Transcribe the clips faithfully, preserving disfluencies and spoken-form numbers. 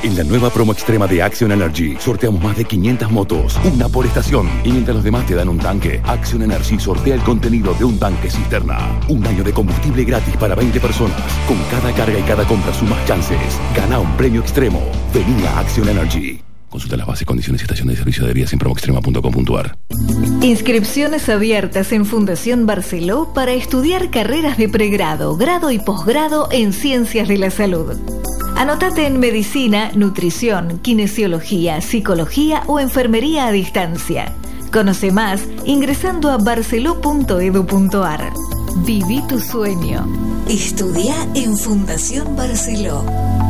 En la nueva promo extrema de Action Energy, sorteamos más de quinientas motos, una por estación. Y mientras los demás te dan un tanque, Action Energy sortea el contenido de un tanque cisterna. Un año de combustible gratis para veinte personas. Con cada carga y cada compra sumas chances. Gana un premio extremo. Vení a Action Energy. Consulta las bases, condiciones y estación de servicio de vías en promoextrema punto com punto a r. Inscripciones abiertas en Fundación Barceló para estudiar carreras de pregrado, grado y posgrado en Ciencias de la Salud. Anótate en Medicina, Nutrición, Kinesiología, Psicología o Enfermería a distancia. Conoce más ingresando a barceló punto edu punto a r. Viví tu sueño. Estudia en Fundación Barceló.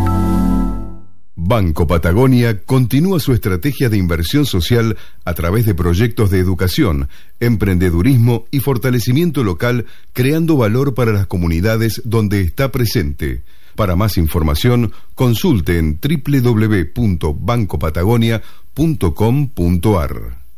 Banco Patagonia continúa su estrategia de inversión social a través de proyectos de educación, emprendedurismo y fortalecimiento local, creando valor para las comunidades donde está presente. Para más información, consulte en doble u doble u doble u punto banco patagonia punto com punto a r.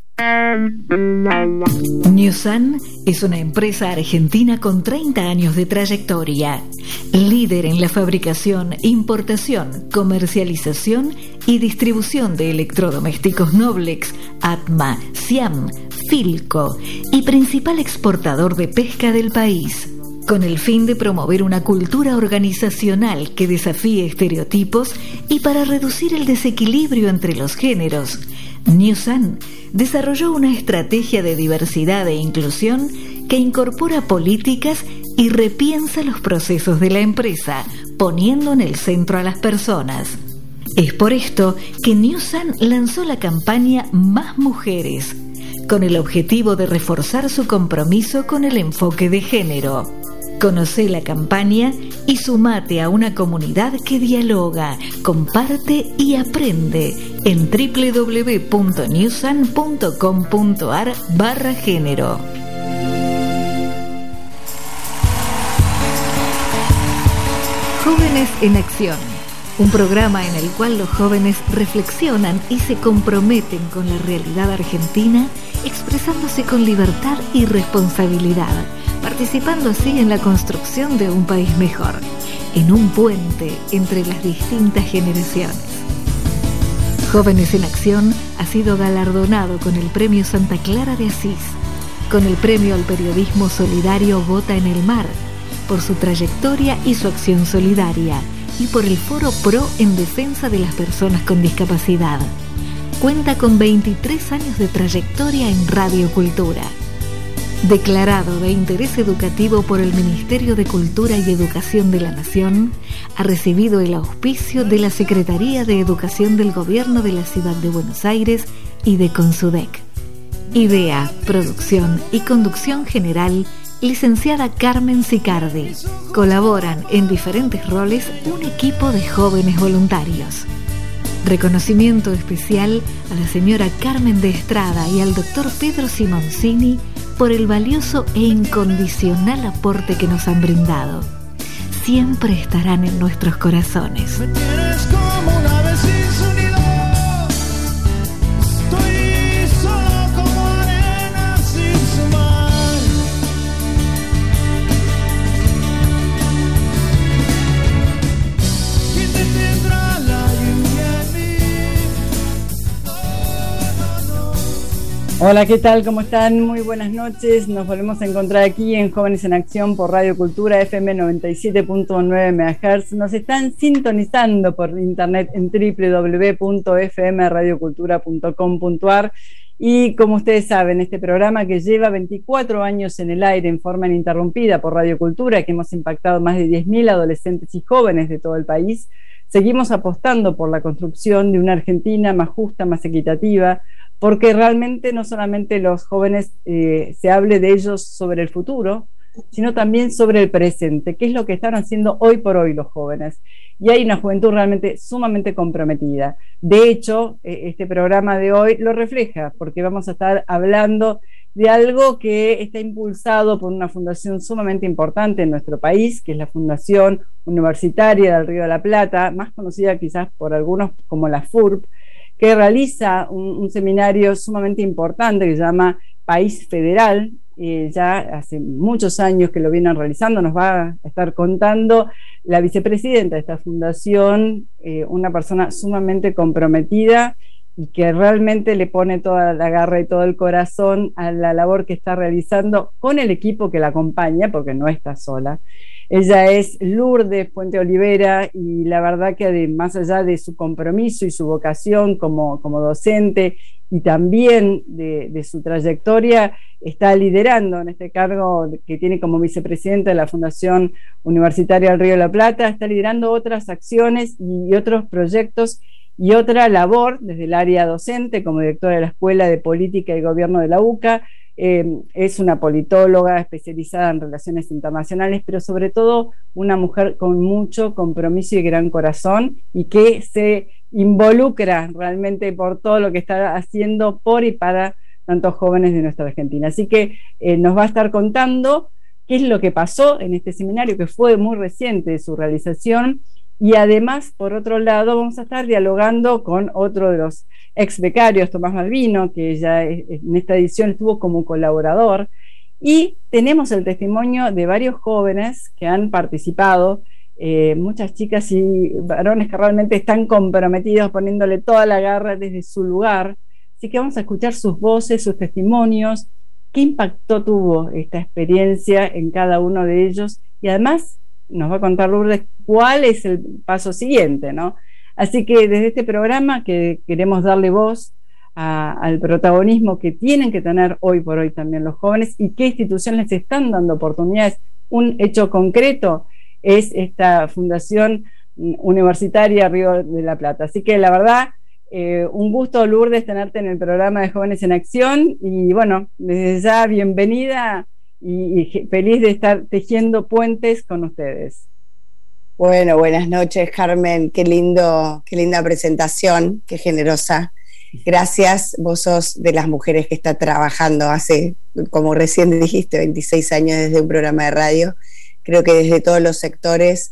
Newsan es una empresa argentina con treinta años de trayectoria, líder en la fabricación, importación, comercialización y distribución de electrodomésticos Noblex, Atma, Siam, Filco y principal exportador de pesca del país. Con el fin de promover una cultura organizacional que desafíe estereotipos y para reducir el desequilibrio entre los géneros, Newsan desarrolló una estrategia de diversidad e inclusión que incorpora políticas y repiensa los procesos de la empresa, poniendo en el centro a las personas. Es por esto que Newsan lanzó la campaña Más Mujeres, con el objetivo de reforzar su compromiso con el enfoque de género. Conoce la campaña y sumate a una comunidad que dialoga, comparte y aprende en doble u doble u doble u punto newsan punto com punto a r barra género. Jóvenes en Acción, un programa en el cual los jóvenes reflexionan y se comprometen con la realidad argentina, expresándose con libertad y responsabilidad, participando así en la construcción de un país mejor, en un puente entre las distintas generaciones. Jóvenes en Acción ha sido galardonado con el Premio Santa Clara de Asís, con el Premio al Periodismo Solidario Bota en el Mar, por su trayectoria y su acción solidaria, y por el Foro Pro en defensa de las personas con discapacidad. Cuenta con veintitrés años de trayectoria en Radio Cultura. Declarado de interés educativo por el Ministerio de Cultura y Educación de la Nación, ha recibido el auspicio de la Secretaría de Educación del Gobierno de la Ciudad de Buenos Aires y de Consudec. Idea, producción y conducción general, licenciada Carmen Sicardi. Colaboran en diferentes roles un equipo de jóvenes voluntarios. Reconocimiento especial a la señora Carmen de Estrada y al doctor Pedro Simoncini por el valioso e incondicional aporte que nos han brindado. Siempre estarán en nuestros corazones. Me tienes como una vez sin sonido. Estoy solo como arena sin su mar. ¿Quién detendrá la lluvia en mí? No, no, no. Hola, ¿qué tal? ¿Cómo están? Muy buenas noches. Nos volvemos a encontrar aquí en Jóvenes en Acción por Radio Cultura F M noventa y siete punto nueve megahertz. Nos están sintonizando por internet en doble u doble u doble u punto f m radio cultura punto com punto a r. Y como ustedes saben, este programa que lleva veinticuatro años en el aire en forma ininterrumpida por Radio Cultura, que hemos impactado más de diez mil adolescentes y jóvenes de todo el país, seguimos apostando por la construcción de una Argentina más justa, más equitativa, porque realmente no solamente los jóvenes eh, se hable de ellos sobre el futuro, sino también sobre el presente, qué es lo que están haciendo hoy por hoy los jóvenes. Y hay una juventud realmente sumamente comprometida. De hecho, eh, este programa de hoy lo refleja, porque vamos a estar hablando de algo que está impulsado por una fundación sumamente importante en nuestro país, que es la Fundación Universitaria del Río de la Plata, más conocida quizás por algunos como la F U R P, que realiza un, un seminario sumamente importante que se llama País Federal, eh, ya hace muchos años que lo vienen realizando. Nos va a estar contando la vicepresidenta de esta fundación, eh, una persona sumamente comprometida y que realmente le pone toda la garra y todo el corazón a la labor que está realizando con el equipo que la acompaña, porque no está sola. Ella es Lourdes Puente Olivera y la verdad que más allá de su compromiso y su vocación como, como docente y también de, de su trayectoria, está liderando en este cargo que tiene como vicepresidenta de la Fundación Universitaria del Río de la Plata, está liderando otras acciones y otros proyectos y otra labor desde el área docente como directora de la Escuela de Política y Gobierno de la UCA. Eh, es una politóloga especializada en relaciones internacionales, pero sobre todo una mujer con mucho compromiso y gran corazón y que se involucra realmente por todo lo que está haciendo por y para tantos jóvenes de nuestra Argentina. Así que eh, nos va a estar contando qué es lo que pasó en este seminario, que fue muy reciente su realización. Y además, por otro lado, vamos a estar dialogando con otro de los ex becarios, Tomás Malvino, que ya en esta edición estuvo como colaborador, y tenemos el testimonio de varios jóvenes que han participado, eh, muchas chicas y varones que realmente están comprometidos, poniéndole toda la garra desde su lugar. Así que vamos a escuchar sus voces, sus testimonios, qué impacto tuvo esta experiencia en cada uno de ellos, y además nos va a contar Lourdes cuál es el paso siguiente, ¿no? Así que desde este programa que queremos darle voz a, al protagonismo que tienen que tener hoy por hoy también los jóvenes y qué instituciones les están dando oportunidades. Un hecho concreto es esta Fundación Universitaria Río de la Plata. Así que la verdad, eh, un gusto, Lourdes, tenerte en el programa de Jóvenes en Acción y bueno, desde ya bienvenida y, y feliz de estar tejiendo puentes con ustedes. Bueno, buenas noches, Carmen, qué lindo, qué linda presentación, qué generosa. Gracias, vos sos de las mujeres que está trabajando hace, como recién dijiste, veintiséis años desde un programa de radio. Creo que desde todos los sectores,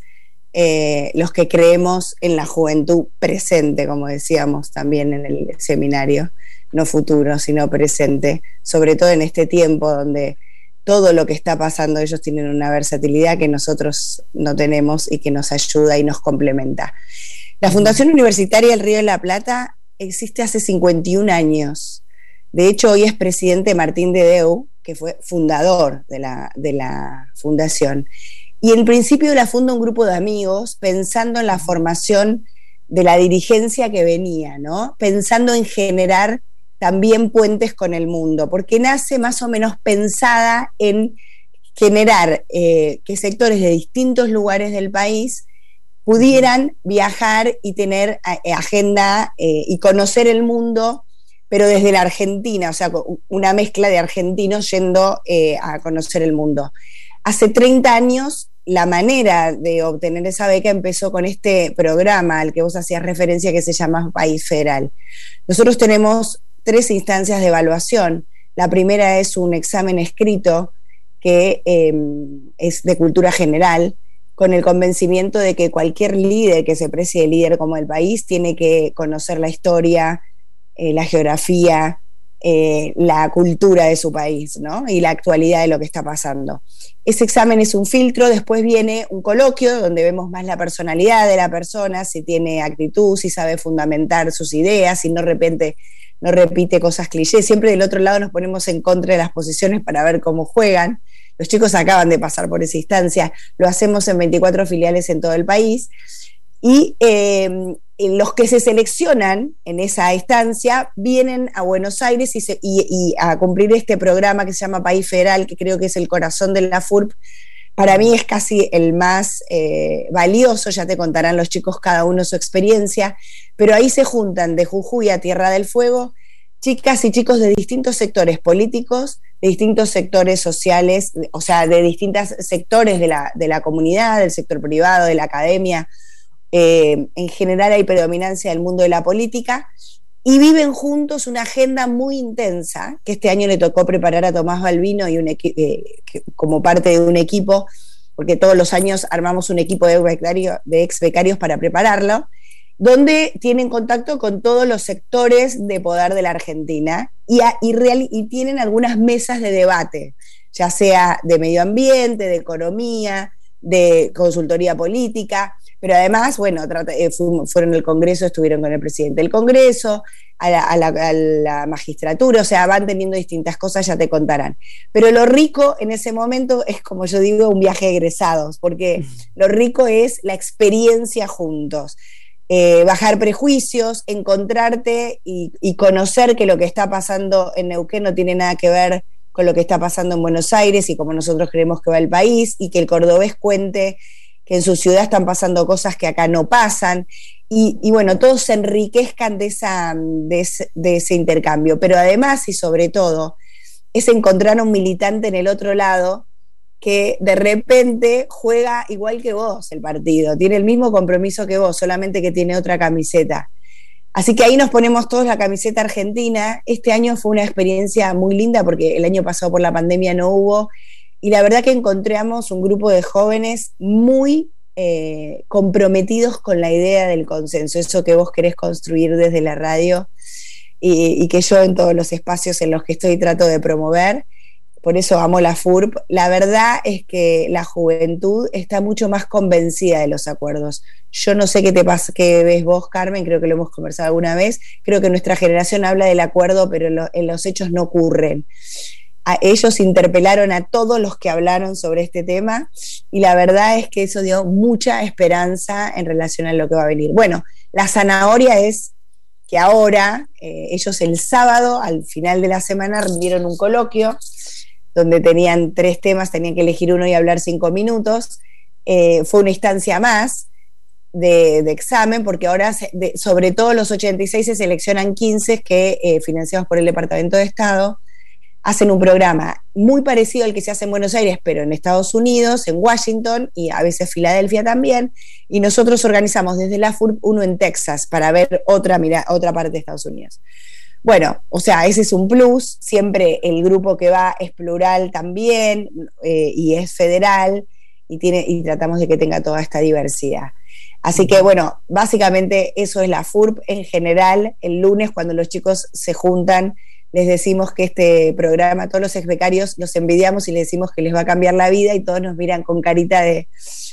eh, los que creemos en la juventud presente, como decíamos también en el seminario, no futuro, sino presente, sobre todo en este tiempo donde todo lo que está pasando, ellos tienen una versatilidad que nosotros no tenemos y que nos ayuda y nos complementa. La Fundación Universitaria del Río de la Plata existe hace cincuenta y un años. De hecho, hoy es presidente Martín Dedeu, que fue fundador de la, de la fundación. Y en principio la funda un grupo de amigos pensando en la formación de la dirigencia que venía, ¿no? Pensando en generar también puentes con el mundo, porque nace más o menos pensada en generar eh, que sectores de distintos lugares del país pudieran viajar y tener eh, agenda eh, y conocer el mundo, pero desde la Argentina, o sea, una mezcla de argentinos yendo eh, a conocer el mundo. Hace treinta años la manera de obtener esa beca empezó con este programa al que vos hacías referencia que se llama País Federal. Nosotros tenemos tres instancias de evaluación. La primera es un examen escrito que eh, es de cultura general, con el convencimiento de que cualquier líder que se precie líder como el país tiene que conocer la historia, eh, la geografía, eh, la cultura de su país, ¿no? Y la actualidad de lo que está pasando. Ese examen es un filtro, después viene un coloquio donde vemos más la personalidad de la persona, si tiene actitud, si sabe fundamentar sus ideas, si no de repente no repite cosas clichés. Siempre del otro lado nos ponemos en contra de las posiciones para ver cómo juegan. Los chicos acaban de pasar por esa instancia, lo hacemos en veinticuatro filiales en todo el país, y eh, los que se seleccionan en esa instancia vienen a Buenos Aires y, se, y, y a cumplir este programa que se llama País Federal, que creo que es el corazón de la F U R P. Para mí es casi el más eh, valioso, ya te contarán los chicos cada uno su experiencia, pero ahí se juntan de Jujuy a Tierra del Fuego chicas y chicos de distintos sectores políticos, de distintos sectores sociales, o sea, de distintos sectores de la, de la comunidad, del sector privado, de la academia. Eh, en general hay predominancia del mundo de la política, y viven juntos una agenda muy intensa, que este año le tocó preparar a Tomás Malvino y un equi- eh, que, como parte de un equipo, porque todos los años armamos un equipo de, becario, de ex becarios para prepararlo, donde tienen contacto con todos los sectores de poder de la Argentina y, a, y, real, y tienen algunas mesas de debate, ya sea de medio ambiente, de economía, de consultoría política, pero además, bueno, trata, eh, fueron al Congreso, estuvieron con el presidente del Congreso, a la, a, la, a la magistratura, o sea, van teniendo distintas cosas, ya te contarán. Pero lo rico en ese momento es, como yo digo, un viaje de egresados, porque lo rico es la experiencia juntos. Eh, bajar prejuicios, encontrarte y, y conocer que lo que está pasando en Neuquén no tiene nada que ver con lo que está pasando en Buenos Aires y como nosotros creemos que va el país, y que el cordobés cuente que en su ciudad están pasando cosas que acá no pasan, y, y bueno, todos se enriquezcan de, esa, de, ese, de ese intercambio, pero además y sobre todo es encontrar a un militante en el otro lado que de repente juega igual que vos el partido, tiene el mismo compromiso que vos, solamente que tiene otra camiseta. Así que ahí nos ponemos todos la camiseta argentina. Este año fue una experiencia muy linda porque el año pasado por la pandemia no hubo, y la verdad que encontramos un grupo de jóvenes muy eh, comprometidos con la idea del consenso, eso que vos querés construir desde la radio y, y que yo en todos los espacios en los que estoy trato de promover. Por eso amo la F U R P. La verdad es que la juventud está mucho más convencida de los acuerdos. Yo no sé qué te pasa, qué ves vos, Carmen, creo que lo hemos conversado alguna vez. Creo que nuestra generación habla del acuerdo, pero en, lo, en los hechos no ocurren. A ellos interpelaron a todos los que hablaron sobre este tema y la verdad es que eso dio mucha esperanza en relación a lo que va a venir. Bueno, la zanahoria es que ahora eh, ellos el sábado, al final de la semana, rindieron un coloquio donde tenían tres temas, tenían que elegir uno y hablar cinco minutos. Eh, fue una instancia más de, de examen, porque ahora, se, de, sobre todo los ochenta y seis, se seleccionan quince que, eh, financiados por el Departamento de Estado, hacen un programa muy parecido al que se hace en Buenos Aires, pero en Estados Unidos, en Washington y a veces Filadelfia también, y nosotros organizamos desde la F U R P uno en Texas para ver otra, mira, otra parte de Estados Unidos. Bueno, o sea, ese es un plus, siempre el grupo que va es plural también, eh, y es federal, y, tiene, y tratamos de que tenga toda esta diversidad. Así que bueno, básicamente eso es la F U R P en general. El lunes, cuando los chicos se juntan, les decimos que este programa, todos los ex becarios los envidiamos y les decimos que les va a cambiar la vida, y todos nos miran con carita de,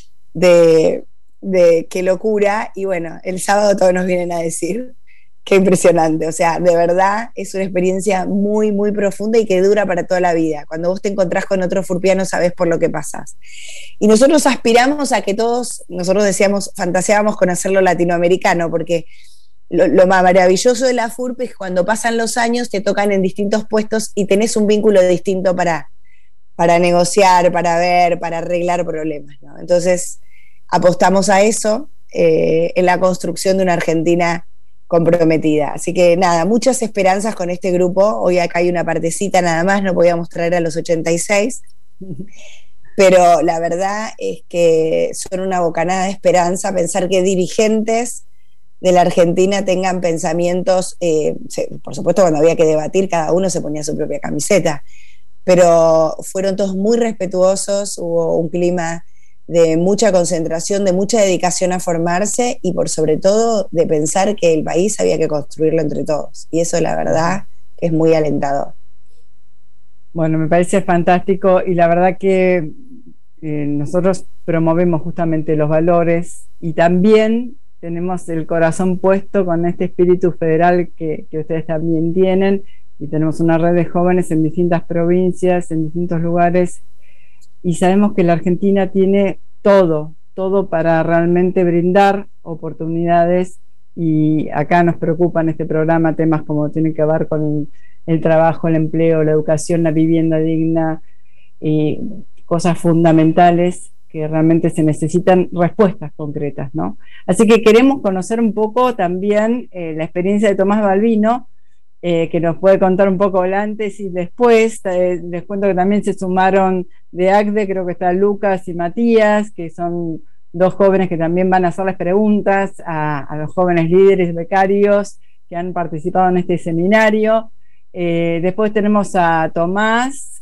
de, de qué locura, y bueno, el sábado todos nos vienen a decir qué impresionante. O sea, de verdad es una experiencia muy, muy profunda y que dura para toda la vida. Cuando vos te encontrás con otro furpiano sabés por lo que pasás. Y nosotros aspiramos a que todos, nosotros decíamos, fantaseábamos con hacerlo latinoamericano, porque lo, lo más maravilloso de la F U R P es que cuando pasan los años te tocan en distintos puestos y tenés un vínculo distinto para, para negociar, para ver, para arreglar problemas, ¿no? Entonces apostamos a eso, eh, en la construcción de una Argentina comprometida. Así que nada, muchas esperanzas con este grupo. Hoy acá hay una partecita nada más, no podíamos traer a los ochenta y seis, pero la verdad es que son una bocanada de esperanza pensar que dirigentes de la Argentina tengan pensamientos, eh, se, por supuesto cuando había que debatir cada uno se ponía su propia camiseta, pero fueron todos muy respetuosos, hubo un clima de mucha concentración, de mucha dedicación a formarse y por sobre todo de pensar que el país había que construirlo entre todos, y eso la verdad es muy alentador. Bueno, me parece fantástico, y la verdad que eh, nosotros promovemos justamente los valores y también tenemos el corazón puesto con este espíritu federal que, que ustedes también tienen, y tenemos una red de jóvenes en distintas provincias, en distintos lugares, y sabemos que la Argentina tiene todo, todo para realmente brindar oportunidades, y acá nos preocupan este programa temas como tienen que ver con el trabajo, el empleo, la educación, la vivienda digna, y cosas fundamentales que realmente se necesitan respuestas concretas, ¿no? Así que queremos conocer un poco también eh, la experiencia de Tomás Balbino, eh, que nos puede contar un poco el antes y después. Eh, les cuento que también se sumaron de A C D E, creo que está Lucas y Matías, que son dos jóvenes que también van a hacerles preguntas a, a los jóvenes líderes becarios que han participado en este seminario. Eh, después tenemos a Tomás,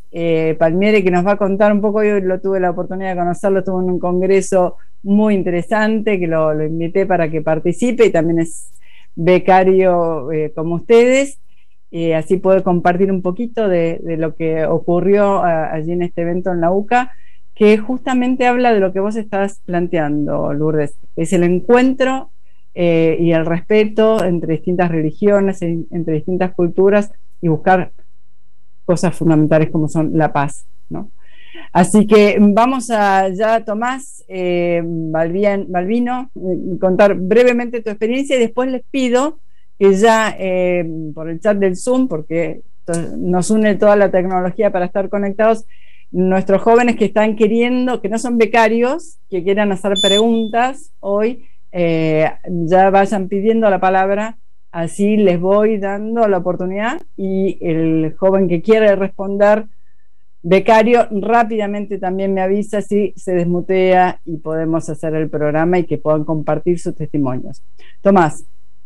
eh, Palmieri, que nos va a contar un poco. Yo lo tuve la oportunidad de conocerlo, estuvo en un congreso muy interesante, que lo, lo invité para que participe, y también es becario eh, como ustedes, eh, así puede compartir un poquito de, de lo que ocurrió a, allí en este evento en la U C A, que justamente habla de lo que vos estás planteando, Lourdes, es el encuentro eh, y el respeto entre distintas religiones, en, entre distintas culturas, y buscar cosas fundamentales como son la paz, ¿no? Así que vamos a ya, Tomás eh, Balbian, Balbino, eh, contar brevemente tu experiencia, y después les pido que ya eh, por el chat del Zoom, porque nos une toda la tecnología para estar conectados, nuestros jóvenes que están queriendo, que no son becarios, que quieran hacer preguntas hoy, eh, ya vayan pidiendo la palabra, así les voy dando la oportunidad, y el joven que quiere responder, becario, rápidamente también me avisa si se desmutea y podemos hacer el programa y que puedan compartir sus testimonios. Tomás.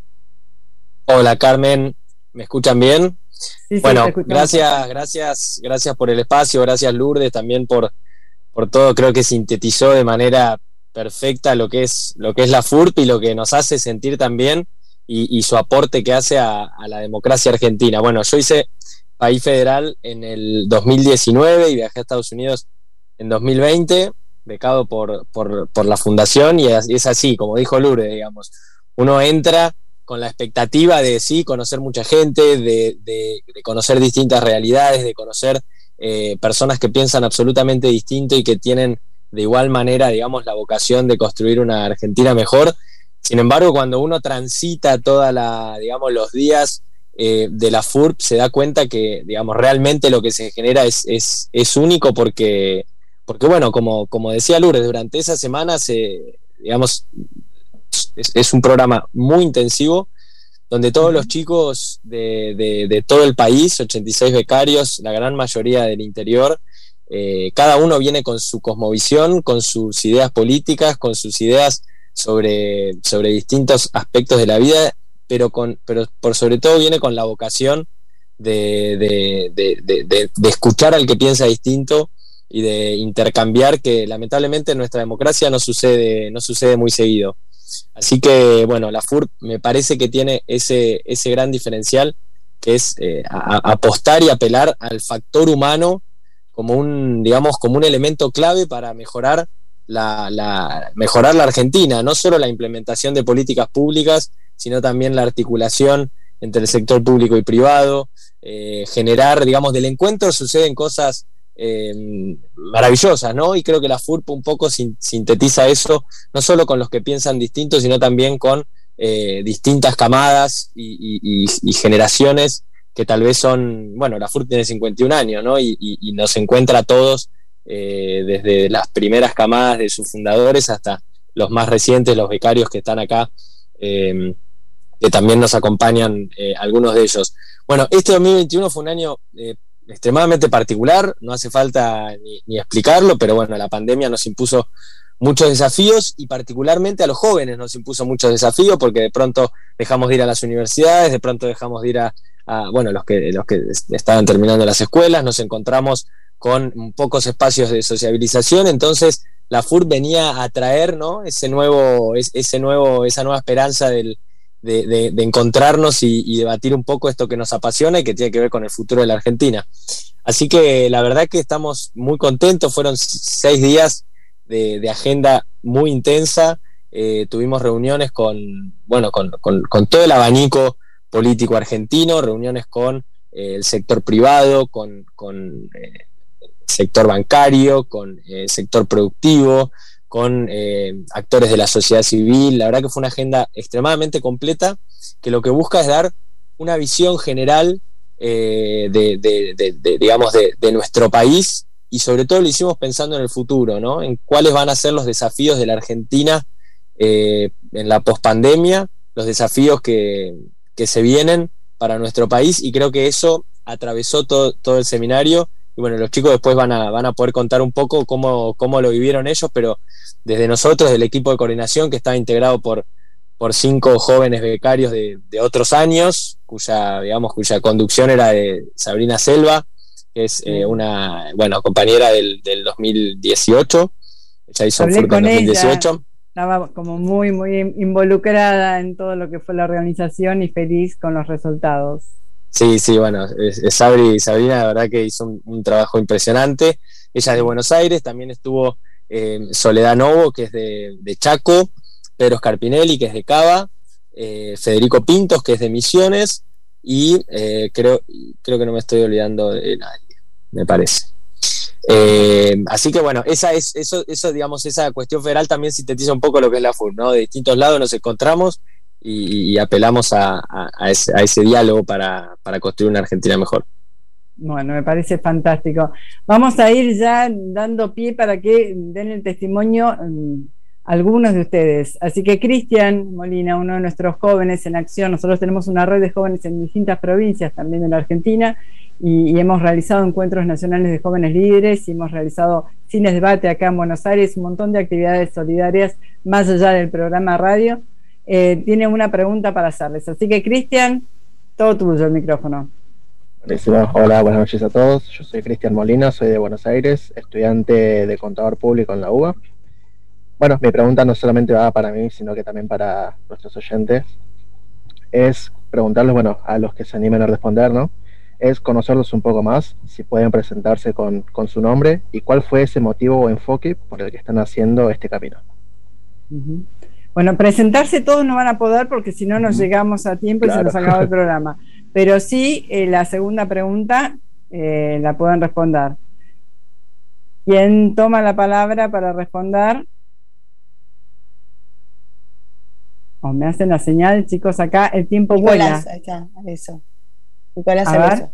Hola, Carmen, ¿me escuchan bien? Sí, bueno, sí, gracias, gracias, gracias por el espacio, gracias Lourdes también por, por todo. Creo que sintetizó de manera perfecta lo que es, lo que es la F U R P y lo que nos hace sentir también, y, y su aporte que hace a, a la democracia argentina. Bueno, yo hice país federal en el dos mil diecinueve y viajé a Estados Unidos en dos mil veinte, becado por, por, por la fundación, y es, es así, como dijo Lourdes, digamos, uno entra con la expectativa de sí, conocer mucha gente, de, de, de conocer distintas realidades, de conocer eh, personas que piensan absolutamente distinto y que tienen de igual manera, digamos, la vocación de construir una Argentina mejor. Sin embargo, cuando uno transita toda la, digamos, los días eh, de la F U R P, se da cuenta que, digamos, realmente lo que se genera es, es, es único, porque, porque bueno, como, como decía Lourdes, durante esa semana se, digamos, Es, es un programa muy intensivo, donde todos los chicos de, de, de todo el país, ochenta y seis becarios, la gran mayoría del interior, eh, cada uno viene con su cosmovisión, con sus ideas políticas, con sus ideas sobre, sobre distintos aspectos de la vida, pero, con, pero por sobre todo viene con la vocación de, de, de, de, de, de escuchar al que piensa distinto y de intercambiar, que lamentablemente en nuestra democracia no sucede, no sucede muy seguido. Así que, bueno, la F U R P me parece que tiene ese, ese gran diferencial, que es eh, a, a apostar y apelar al factor humano como un, digamos, como un elemento clave para mejorar la, la, mejorar la Argentina, no solo la implementación de políticas públicas, sino también la articulación entre el sector público y privado, eh, generar, digamos, del encuentro suceden cosas Eh, maravillosas, ¿no? Y creo que la F U R P un poco sin, sintetiza eso, no solo con los que piensan distinto, sino también con eh, distintas camadas y, y, y generaciones que tal vez son, bueno, la F U R P tiene cincuenta y un años, ¿no? Y, y, y nos encuentra a todos, eh, desde las primeras camadas de sus fundadores hasta los más recientes, los becarios que están acá, eh, que también nos acompañan, eh, algunos de ellos. Bueno, este dos mil veintiuno fue un año eh, extremadamente particular, no hace falta ni, ni explicarlo, pero bueno, la pandemia nos impuso muchos desafíos, y particularmente a los jóvenes nos impuso muchos desafíos, porque de pronto dejamos de ir a las universidades, de pronto dejamos de ir a, a bueno, los que, los que estaban terminando las escuelas, nos encontramos con pocos espacios de sociabilización. Entonces la F U R P venía a traer, ¿no?, ese nuevo, ese nuevo, esa nueva esperanza del De, de, de encontrarnos y, y debatir un poco esto que nos apasiona y que tiene que ver con el futuro de la Argentina. Así que la verdad que estamos muy contentos. Fueron seis días de, de agenda muy intensa. Eh, tuvimos reuniones con, bueno, con, con, con todo el abanico político argentino, reuniones con eh, el sector privado, con, con eh, el sector bancario, con el eh, sector productivo, con eh, actores de la sociedad civil. La verdad que fue una agenda extremadamente completa, que lo que busca es dar una visión general eh, de, de, de, de, digamos, de, de nuestro país, y sobre todo lo hicimos pensando en el futuro, ¿no?, en cuáles van a ser los desafíos de la Argentina eh, en la pospandemia, los desafíos que, que se vienen para nuestro país, y creo que eso atravesó todo, todo el seminario. Y bueno, los chicos después van a, van a poder contar un poco cómo, cómo lo vivieron ellos, pero desde nosotros, del equipo de coordinación, que está integrado por, por cinco jóvenes becarios de, de otros años, cuya, digamos, cuya conducción era de Sabrina Selva, que es eh, una, bueno, compañera del, del dos mil dieciocho. Ella hizo Hablé Furt en con dos mil dieciocho. ella, estaba como muy, muy involucrada en todo lo que fue la organización y feliz con los resultados. Sí, sí, bueno, es, es Sabri, Sabrina, la verdad que hizo un, un trabajo impresionante. Ella es de Buenos Aires, también estuvo eh, Soledad Novo, que es de, de Chaco, Pedro Scarpinelli, que es de Cava, eh, Federico Pintos, que es de Misiones, y eh, creo, creo que no me estoy olvidando de nadie, me parece. Eh, así que bueno, esa es, eso, eso, digamos, esa cuestión federal también sintetiza un poco lo que es la F U R, ¿no? De distintos lados nos encontramos y, y apelamos a, a, a, ese, a ese diálogo para, para construir una Argentina mejor. Bueno, me parece fantástico. Vamos a ir ya dando pie para que den el testimonio um, algunos de ustedes. Así que Cristian Molina, uno de nuestros jóvenes en acción, nosotros tenemos una red de jóvenes en distintas provincias también de la Argentina y, y hemos realizado encuentros nacionales de jóvenes líderes y hemos realizado cines debate acá en Buenos Aires, un montón de actividades solidarias más allá del programa radio. Eh, tiene una pregunta para hacerles. Así que Cristian, todo tuyo el micrófono. Hola, buenas noches a todos. Yo soy Cristian Molina, soy de Buenos Aires, estudiante de contador público en la U B A. Bueno, mi pregunta no solamente va para mí, sino que también para nuestros oyentes. Es preguntarles, bueno, a los que se animen a responder, ¿no? Es conocerlos un poco más, si pueden presentarse con, con su nombre y cuál fue ese motivo o enfoque por el que están haciendo este camino. Uh-huh. Bueno, presentarse todos no van a poder porque si no nos uh-huh. llegamos a tiempo claro. y se nos acaba el programa. Pero sí, eh, la segunda pregunta eh, la pueden responder. ¿Quién toma la palabra para responder? O me hacen la señal, chicos, acá el tiempo Nicolás, vuela. Ahí está, eso. Nicolás, a ver.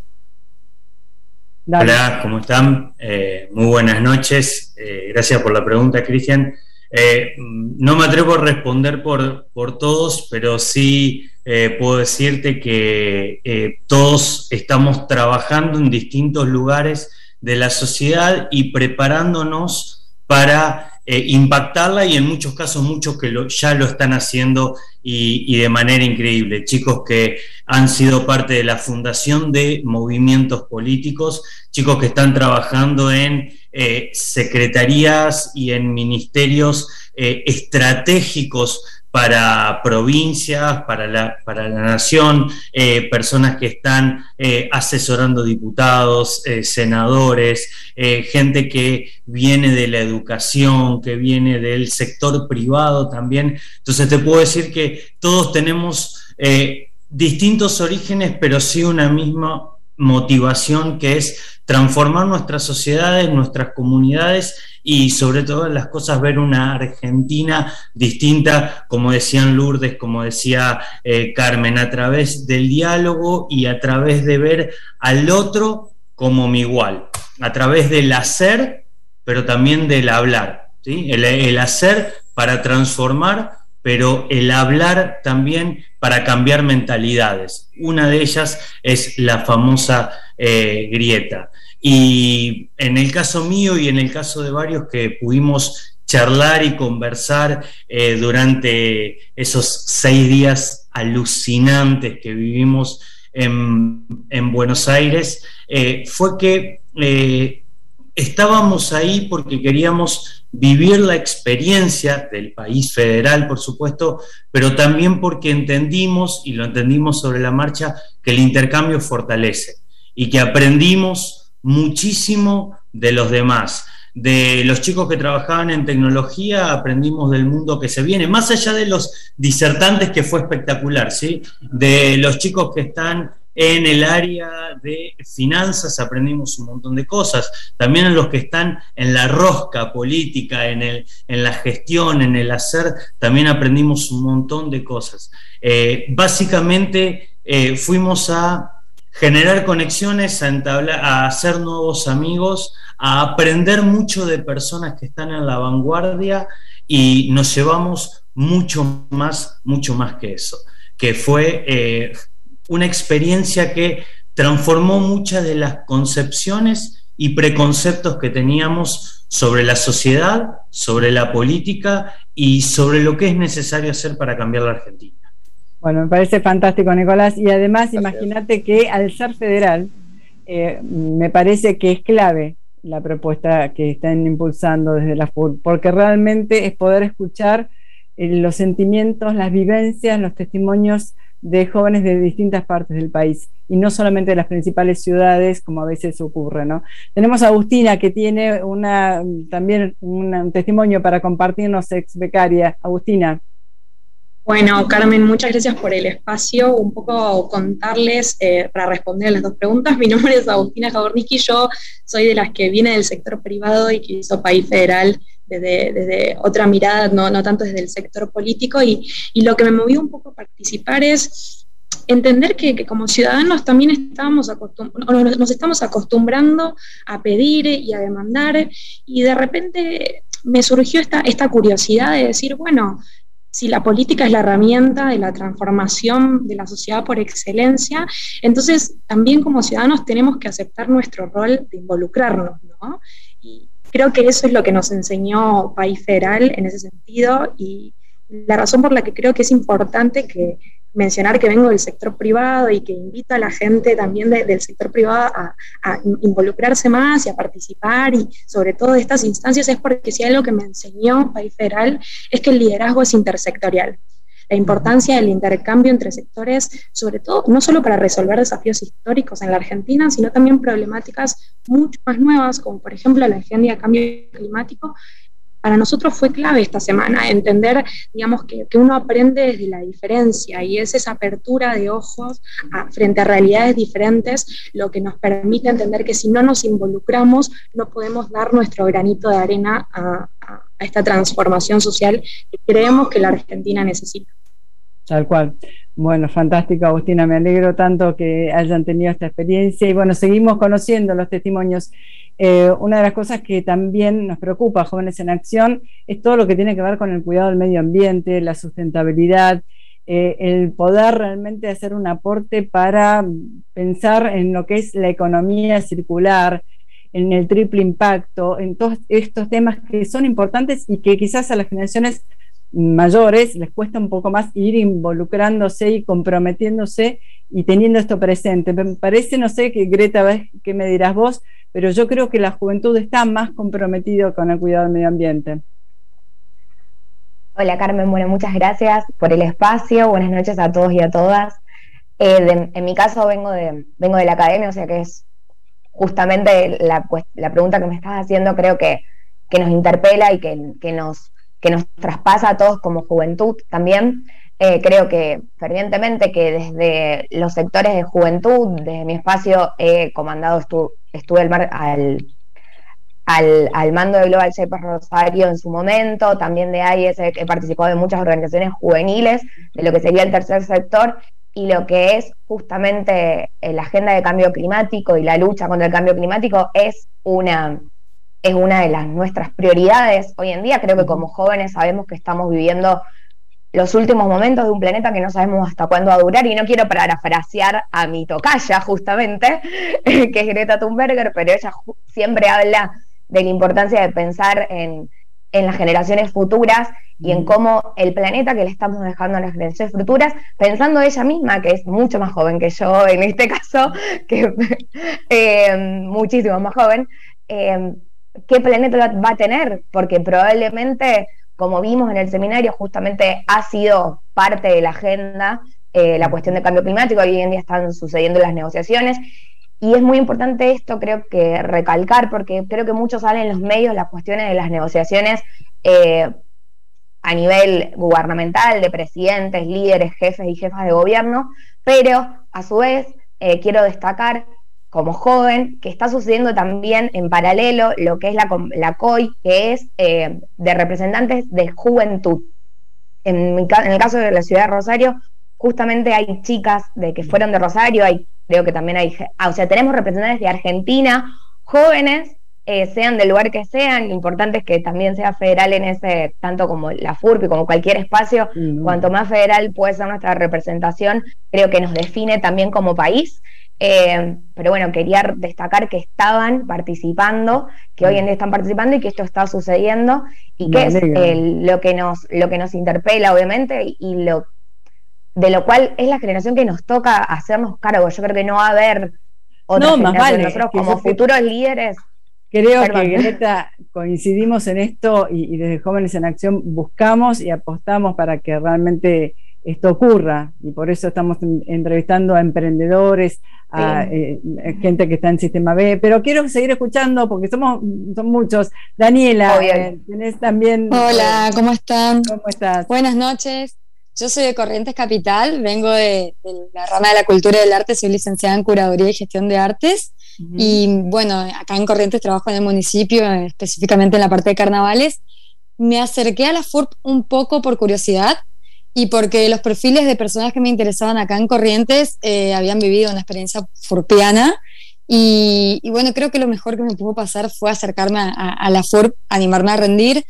Hola, ¿cómo están? Eh, muy buenas noches. Eh, gracias por la pregunta, Cristian. Eh, no me atrevo a responder por, por todos, pero sí eh, puedo decirte que eh, todos estamos trabajando en distintos lugares de la sociedad y preparándonos para eh, impactarla, y en muchos casos muchos que lo, ya lo están haciendo y, y de manera increíble. Chicos que han sido parte de la fundación de movimientos políticos, chicos que están trabajando en eh, secretarías y en ministerios eh, estratégicos para provincias, para la, para la nación, eh, personas que están eh, asesorando diputados, eh, senadores, eh, gente que viene de la educación, que viene del sector privado también. Entonces te puedo decir que todos tenemos eh, distintos orígenes, pero sí una misma motivación, que es transformar nuestras sociedades, nuestras comunidades y sobre todas las cosas ver una Argentina distinta, como decían Lourdes, como decía eh, Carmen, a través del diálogo y a través de ver al otro como mi igual, a través del hacer, pero también del hablar, ¿sí? El, el hacer para transformar, pero el hablar también para cambiar mentalidades. Una de ellas es la famosa eh, grieta. Y en el caso mío y en el caso de varios que pudimos charlar y conversar eh, durante esos seis días alucinantes que vivimos en, en Buenos Aires, eh, fue que eh, estábamos ahí porque queríamos vivir la experiencia del país federal, por supuesto, pero también porque entendimos, y lo entendimos sobre la marcha, que el intercambio fortalece y que aprendimos muchísimo de los demás. De los chicos que trabajaban en tecnología aprendimos del mundo que se viene, más allá de los disertantes, que fue espectacular, ¿sí? De los chicos que están en el área de finanzas aprendimos un montón de cosas, también en los que están en la rosca política, en, el, en la gestión, en el hacer, también aprendimos un montón de cosas. Eh, básicamente eh, fuimos a generar conexiones, a, entablar, a hacer nuevos amigos, a aprender mucho de personas que están en la vanguardia, y nos llevamos mucho más, mucho más que eso, que fue eh, una experiencia que transformó muchas de las concepciones y preconceptos que teníamos sobre la sociedad, sobre la política y sobre lo que es necesario hacer para cambiar la Argentina. Bueno, me parece fantástico, Nicolás, y además imagínate que al ser federal eh, me parece que es clave la propuesta que están impulsando desde la F U R, porque realmente es poder escuchar eh, los sentimientos, las vivencias, los testimonios de jóvenes de distintas partes del país y no solamente de las principales ciudades como a veces ocurre, ¿no? Tenemos a Agustina que tiene una, también una, un testimonio para compartirnos, ex becaria. Agustina. Bueno, Carmen, muchas gracias por el espacio. Un poco contarles, eh, para responder a las dos preguntas. Mi nombre es Agustina Jabornicki, yo soy de las que viene del sector privado y que hizo País Federal desde, desde otra mirada, no, no tanto desde el sector político, y, y lo que me movió un poco a participar es entender que, que como ciudadanos también estábamos acostum- nos, nos estamos acostumbrando a pedir y a demandar, y de repente me surgió esta, esta curiosidad de decir, bueno, si la política es la herramienta de la transformación de la sociedad por excelencia, entonces también como ciudadanos tenemos que aceptar nuestro rol de involucrarnos, ¿no? Y creo que eso es lo que nos enseñó País Federal en ese sentido, y la razón por la que creo que es importante que mencionar que vengo del sector privado y que invito a la gente también de, del sector privado a, a involucrarse más y a participar, y sobre todo de estas instancias, es porque si algo que me enseñó País Federal es que el liderazgo es intersectorial. La importancia del intercambio entre sectores, sobre todo, no solo para resolver desafíos históricos en la Argentina, sino también problemáticas mucho más nuevas, como por ejemplo la agenda de cambio climático. Para nosotros fue clave esta semana entender, digamos, que, que uno aprende desde la diferencia, y es esa apertura de ojos a, frente a realidades diferentes, lo que nos permite entender que si no nos involucramos no podemos dar nuestro granito de arena a, a, a esta transformación social que creemos que la Argentina necesita. Tal cual. Bueno, fantástico, Agustina, me alegro tanto que hayan tenido esta experiencia, y bueno, seguimos conociendo los testimonios. Eh, una de las cosas que también nos preocupa a Jóvenes en Acción es todo lo que tiene que ver con el cuidado del medio ambiente, la sustentabilidad, eh, el poder realmente hacer un aporte para pensar en lo que es la economía circular, en el triple impacto, en todos estos temas que son importantes y que quizás a las generaciones mayores les cuesta un poco más ir involucrándose y comprometiéndose y teniendo esto presente. Me parece, no sé, que Greta, ¿qué me dirás vos? Pero yo creo que la juventud está más comprometida con el cuidado del medio ambiente. Hola Carmen, bueno, muchas gracias por el espacio, buenas noches a todos y a todas. Eh, de, en mi caso vengo de, vengo de la academia, o sea que es justamente la, pues, la pregunta que me estás haciendo, creo que, que nos interpela y que, que, nos, que nos traspasa a todos como juventud también. Eh, creo que fervientemente que desde los sectores de juventud, desde mi espacio he comandado, estu, estuve al, mar, al, al, al mando de Global Shapers Rosario en su momento, también de A I E S he participado de muchas organizaciones juveniles, de lo que sería el tercer sector, y lo que es justamente la agenda de cambio climático y la lucha contra el cambio climático es una, es una de las nuestras prioridades hoy en día. Creo que como jóvenes sabemos que estamos viviendo los últimos momentos de un planeta que no sabemos hasta cuándo va a durar, y no quiero parafrasear a mi tocaya justamente, que es Greta Thunberg, pero ella siempre habla de la importancia de pensar en, en las generaciones futuras y en cómo el planeta que le estamos dejando a las generaciones futuras, pensando ella misma, que es mucho más joven que yo en este caso, que eh, muchísimo más joven, eh, ¿qué planeta va a tener? Porque probablemente, como vimos en el seminario, justamente ha sido parte de la agenda eh, la cuestión del cambio climático, y hoy en día están sucediendo las negociaciones, y es muy importante esto, creo que recalcar, porque creo que mucho salen en los medios las cuestiones de las negociaciones eh, a nivel gubernamental, de presidentes, líderes, jefes y jefas de gobierno, pero a su vez eh, quiero destacar como joven, que está sucediendo también en paralelo lo que es la, la C O I, que es eh, de representantes de juventud. En, mi, en el caso de la ciudad de Rosario, justamente hay chicas de que fueron de Rosario, hay, creo que también hay, o sea, tenemos representantes de Argentina, jóvenes, eh, sean del lugar que sean. Lo importante es que también sea federal en ese, tanto como la F U R P y como cualquier espacio, mm. cuanto más federal puede ser nuestra representación, creo que nos define también como país. Eh, pero bueno, quería destacar que estaban participando, que hoy en día están participando y que esto está sucediendo, y que es eh, lo que nos lo que nos interpela obviamente, y, y lo de lo cual es la generación que nos toca hacernos cargo. Yo creo que no va a haber otra No, gente, más pero vale, nosotros es que como yo creo- futuros líderes. Creo Perdón. que Greta coincidimos en esto y, y desde Jóvenes en Acción buscamos y apostamos para que realmente esto ocurra y por eso estamos en- entrevistando a emprendedores, a Sí. eh, gente que está en Sistema B, pero quiero seguir escuchando porque somos son muchos. Daniela, Obvio. eh, tenés también... Hola, ¿cómo están? ¿Cómo estás? Buenas noches. Yo soy de Corrientes Capital, vengo de, de la rama de la cultura y del arte, soy licenciada en Curaduría y Gestión de Artes. Ujú. Y bueno, acá en Corrientes trabajo en el municipio, específicamente en la parte de carnavales. Me acerqué a la F U R P un poco por curiosidad y porque los perfiles de personas que me interesaban acá en Corrientes eh, habían vivido una experiencia furpiana. Y, y bueno, creo que lo mejor que me pudo pasar fue acercarme a, a, a la F U R P, animarme a rendir.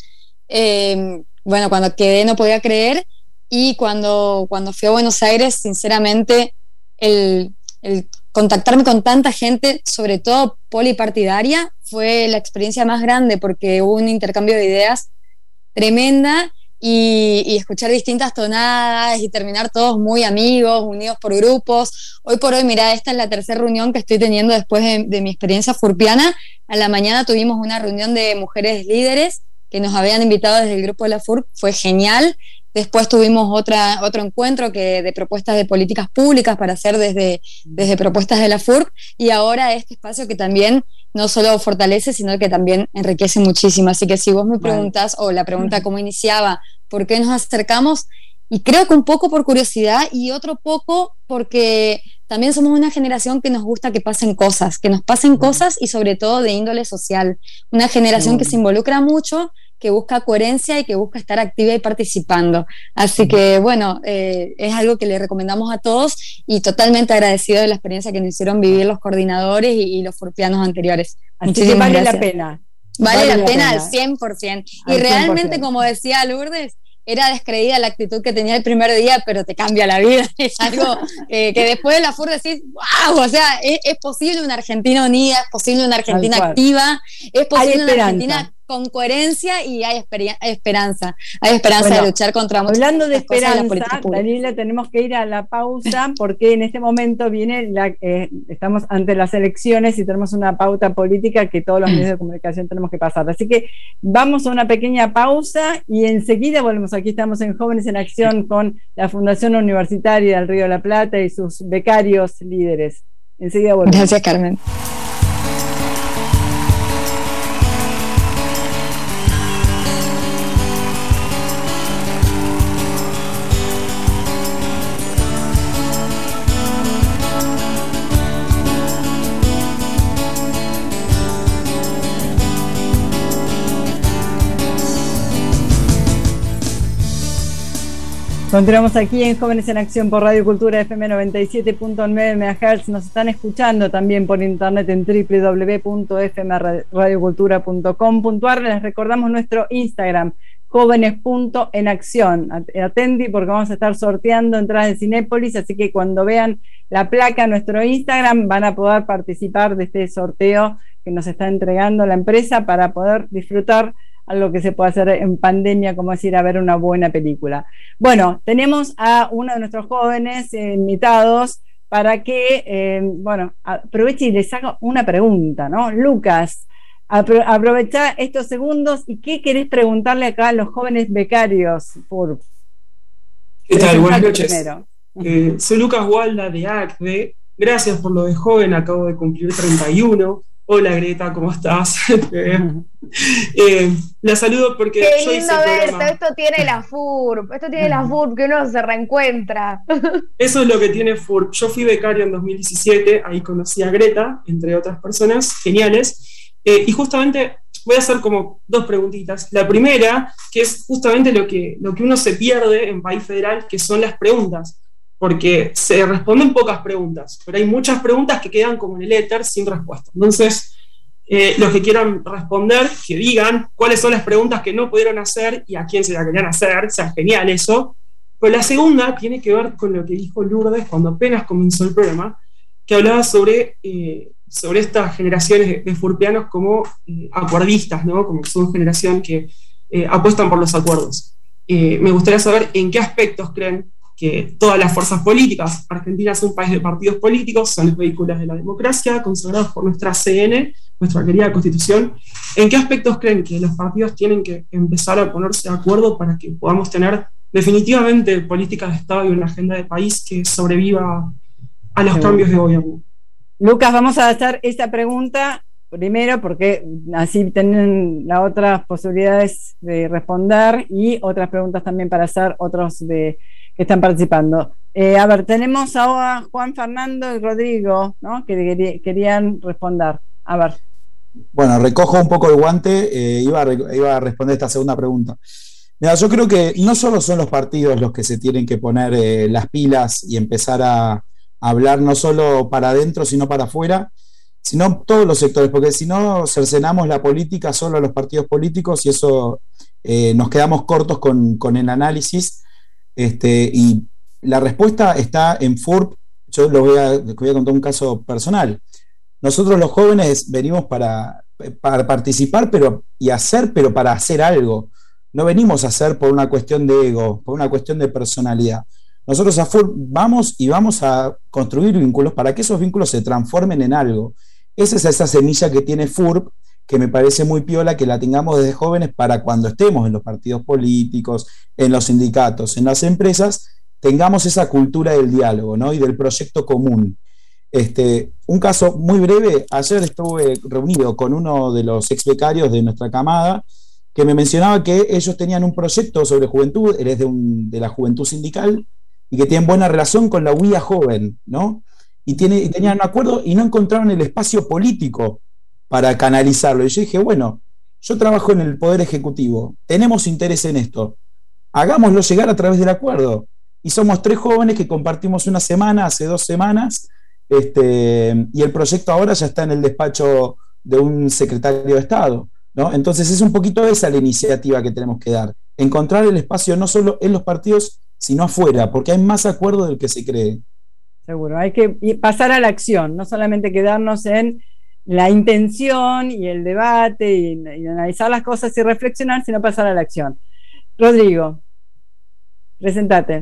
Eh, bueno, cuando quedé no podía creer. Y cuando, cuando fui a Buenos Aires, sinceramente, el, el contactarme con tanta gente, sobre todo polipartidaria, fue la experiencia más grande porque hubo un intercambio de ideas tremenda y, y escuchar distintas tonadas y terminar todos muy amigos, unidos por grupos. Hoy por hoy, mira, esta es la tercera reunión que estoy teniendo después de, de mi experiencia furpiana. A la mañana tuvimos una reunión de mujeres líderes que nos habían invitado desde el grupo de la F U R P, fue genial. Después tuvimos otra, otro encuentro que, de propuestas de políticas públicas para hacer desde, desde propuestas de la F U R P, y ahora este espacio que también no solo fortalece, sino que también enriquece muchísimo. Así que si vos me preguntas, o la pregunta cómo iniciaba, ¿por qué nos acercamos? Y creo que un poco por curiosidad y otro poco porque también somos una generación que nos gusta que pasen cosas, que nos pasen cosas y sobre todo de índole social. Una generación que se involucra mucho, que busca coherencia y que busca estar activa y participando. Así que, bueno, eh, es algo que le recomendamos a todos y totalmente agradecido de la experiencia que nos hicieron vivir los coordinadores y, y los furpianos anteriores. Así que Muchísimas vale gracias. la pena. Vale, Vale la, la pena, pena. al cien por ciento. Y Al cien por ciento. realmente, como decía Lourdes, era descreída la actitud que tenía el primer día, pero te cambia la vida. Es algo eh, que después de la F U R decís, wow, o sea, es, es posible una Argentina unida, es posible una Argentina Tal cual. activa, es Hay posible una esperanza. Argentina con coherencia y hay, esperi- hay esperanza. Hay esperanza Bueno, de luchar contra muchas Hablando de cosas en las esperanza, políticas públicas. Daniela, tenemos que ir a la pausa porque en este momento viene la, eh, estamos ante las elecciones y tenemos una pauta política que todos los medios de comunicación tenemos que pasar. Así que vamos a una pequeña pausa y enseguida volvemos. Aquí estamos en Jóvenes en Acción con la Fundación Universitaria del Río de la Plata y sus becarios líderes. Enseguida volvemos. Gracias, Carmen. Continuamos aquí en Jóvenes en Acción por Radio Cultura F M noventa y siete punto nueve megahertz. Nos están escuchando también por internet en doble u doble u doble u punto f m radio cultura punto com punto a r. Les recordamos nuestro Instagram, jóvenes punto en acción. Atendi porque vamos a estar sorteando entradas de Cinépolis, así que cuando vean la placa en nuestro Instagram van a poder participar de este sorteo que nos está entregando la empresa para poder disfrutar algo que se puede hacer en pandemia, como es ir a ver una buena película. Bueno, tenemos a uno de nuestros jóvenes eh, invitados para que, eh, bueno, aproveche y les haga una pregunta, ¿no? Lucas, apro aprovecha estos segundos y ¿qué querés preguntarle acá a los jóvenes becarios? Por... ¿Qué tal? Buenas noches. Primero. Eh, soy Lucas Walda de A C D E. Gracias por lo de joven, acabo de cumplir treinta y uno. Hola Greta, ¿cómo estás? eh, la saludo porque Qué yo lindo hice el ver programa. esto, esto tiene la F U R P, esto tiene la F U R P que uno se reencuentra. Eso es lo que tiene F U R P. Yo fui becario en dos mil diecisiete, ahí conocí a Greta, entre otras personas geniales, eh, y justamente voy a hacer como dos preguntitas. La primera, que es justamente lo que, lo que uno se pierde en País Federal, que son las preguntas, porque se responden pocas preguntas, pero hay muchas preguntas que quedan como en el éter sin respuesta. Entonces, eh, los que quieran responder, que digan cuáles son las preguntas que no pudieron hacer y a quién se la querían hacer, o sea, genial eso. Pero la segunda tiene que ver con lo que dijo Lourdes cuando apenas comenzó el programa, que hablaba sobre, eh, sobre estas generaciones de, de furpianos como eh, acuerdistas, ¿no? Como que son generación que eh, apuestan por los acuerdos. Eh, me gustaría saber en qué aspectos creen que todas las fuerzas políticas, Argentina es un país de partidos políticos, son los vehículos de la democracia, consagrados por nuestra C N, nuestra querida Constitución. ¿En qué aspectos creen que los partidos tienen que empezar a ponerse de acuerdo para que podamos tener definitivamente políticas de Estado y una agenda de país que sobreviva a los cambios de gobierno? Lucas, vamos a hacer esta pregunta primero porque así tienen las otras posibilidades de responder y otras preguntas también para hacer otros de que están participando. Eh, a ver, tenemos ahora Juan Fernando y Rodrigo, ¿no? que querían responder. A ver. Bueno, recojo un poco el guante, eh, iba, a, iba a responder esta segunda pregunta. Mira, yo creo que no solo son los partidos los que se tienen que poner eh, las pilas y empezar a, a hablar no solo para adentro, sino para afuera, sino todos los sectores, porque si no cercenamos la política solo a los partidos políticos y eso eh, nos quedamos cortos con, con el análisis. Este, y la respuesta está en F U R P. Yo les voy a, les voy a contar un caso personal. Nosotros los jóvenes venimos para, para participar pero, y hacer, pero para hacer algo. No venimos a hacer por una cuestión de ego, por una cuestión de personalidad. Nosotros a F U R P vamos y vamos a construir vínculos para que esos vínculos se transformen en algo. Esa es esa semilla que tiene F U R P, que me parece muy piola que la tengamos desde jóvenes para cuando estemos en los partidos políticos, en los sindicatos, en las empresas, tengamos esa cultura del diálogo, ¿no? Y del proyecto común. Este, un caso muy breve, ayer estuve reunido con uno de los ex becarios de nuestra camada que me mencionaba que ellos tenían un proyecto sobre juventud, él es de, un, de la juventud sindical y que tienen buena relación con la U I A joven, ¿no? Y, tiene, y tenían un acuerdo y no encontraron el espacio político para canalizarlo. Y yo dije, bueno, yo trabajo en el Poder Ejecutivo, tenemos interés en esto, hagámoslo llegar a través del acuerdo. Y somos tres jóvenes que compartimos una semana, hace dos semanas, este, y el proyecto ahora ya está en el despacho de un secretario de Estado, ¿no? Entonces es un poquito esa la iniciativa que tenemos que dar, encontrar el espacio no solo en los partidos, sino afuera, porque hay más acuerdo del que se cree. Seguro, hay que pasar a la acción, no solamente quedarnos en la intención y el debate y, y analizar las cosas y reflexionar, sino pasar a la acción. Rodrigo, presentate.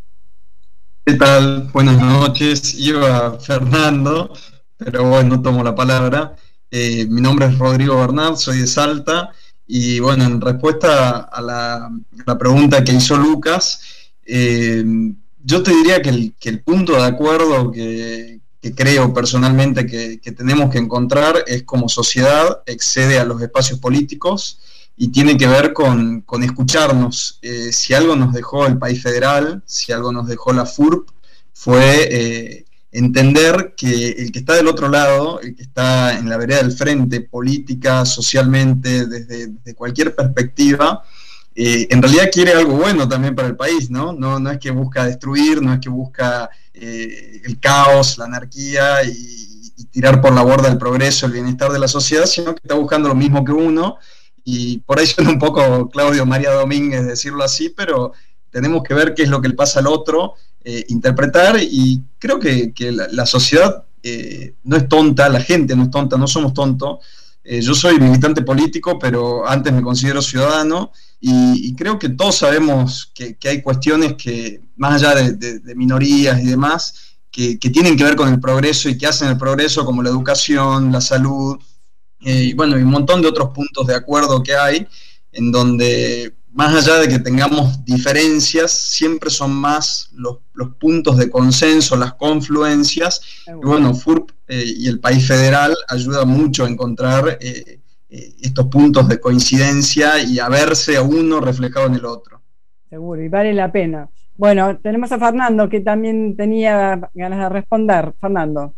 ¿Qué tal? Buenas noches. Iba Fernando, pero bueno, tomo la palabra. Eh, mi nombre es Rodrigo Bernard, soy de Salta, y bueno, en respuesta a la, a la pregunta que hizo Lucas, eh, yo te diría que el, que el punto de acuerdo que, que creo personalmente que, que tenemos que encontrar es como sociedad excede a los espacios políticos y tiene que ver con, con escucharnos. Eh, si algo nos dejó el país federal, si algo nos dejó la F U R P, fue eh, entender que el que está del otro lado, el que está en la vereda del frente, política, socialmente, desde, desde cualquier perspectiva, eh, en realidad quiere algo bueno también para el país, ¿no? No, no es que busca destruir, no es que busca eh, el caos, la anarquía y, y tirar por la borda el progreso, el bienestar de la sociedad, sino que está buscando lo mismo que uno. Y por ahí suena un poco Claudio María Domínguez decirlo así, pero tenemos que ver qué es lo que le pasa al otro, eh, interpretar, y creo que, que la, la sociedad eh, no es tonta, la gente no es tonta, no somos tontos. Eh, yo soy militante político, pero antes me considero ciudadano, y, y creo que todos sabemos que, que hay cuestiones que, más allá de, de, de minorías y demás, que, que tienen que ver con el progreso y que hacen el progreso, como la educación, la salud, Eh, y bueno, y un montón de otros puntos de acuerdo que hay, en donde más allá de que tengamos diferencias, siempre son más los, los puntos de consenso, las confluencias. Y bueno, F U R P eh, y el país federal ayuda mucho a encontrar eh, eh, estos puntos de coincidencia y a verse a uno reflejado en el otro. Seguro, y vale la pena. Bueno, tenemos a Fernando, que también tenía ganas de responder. Fernando.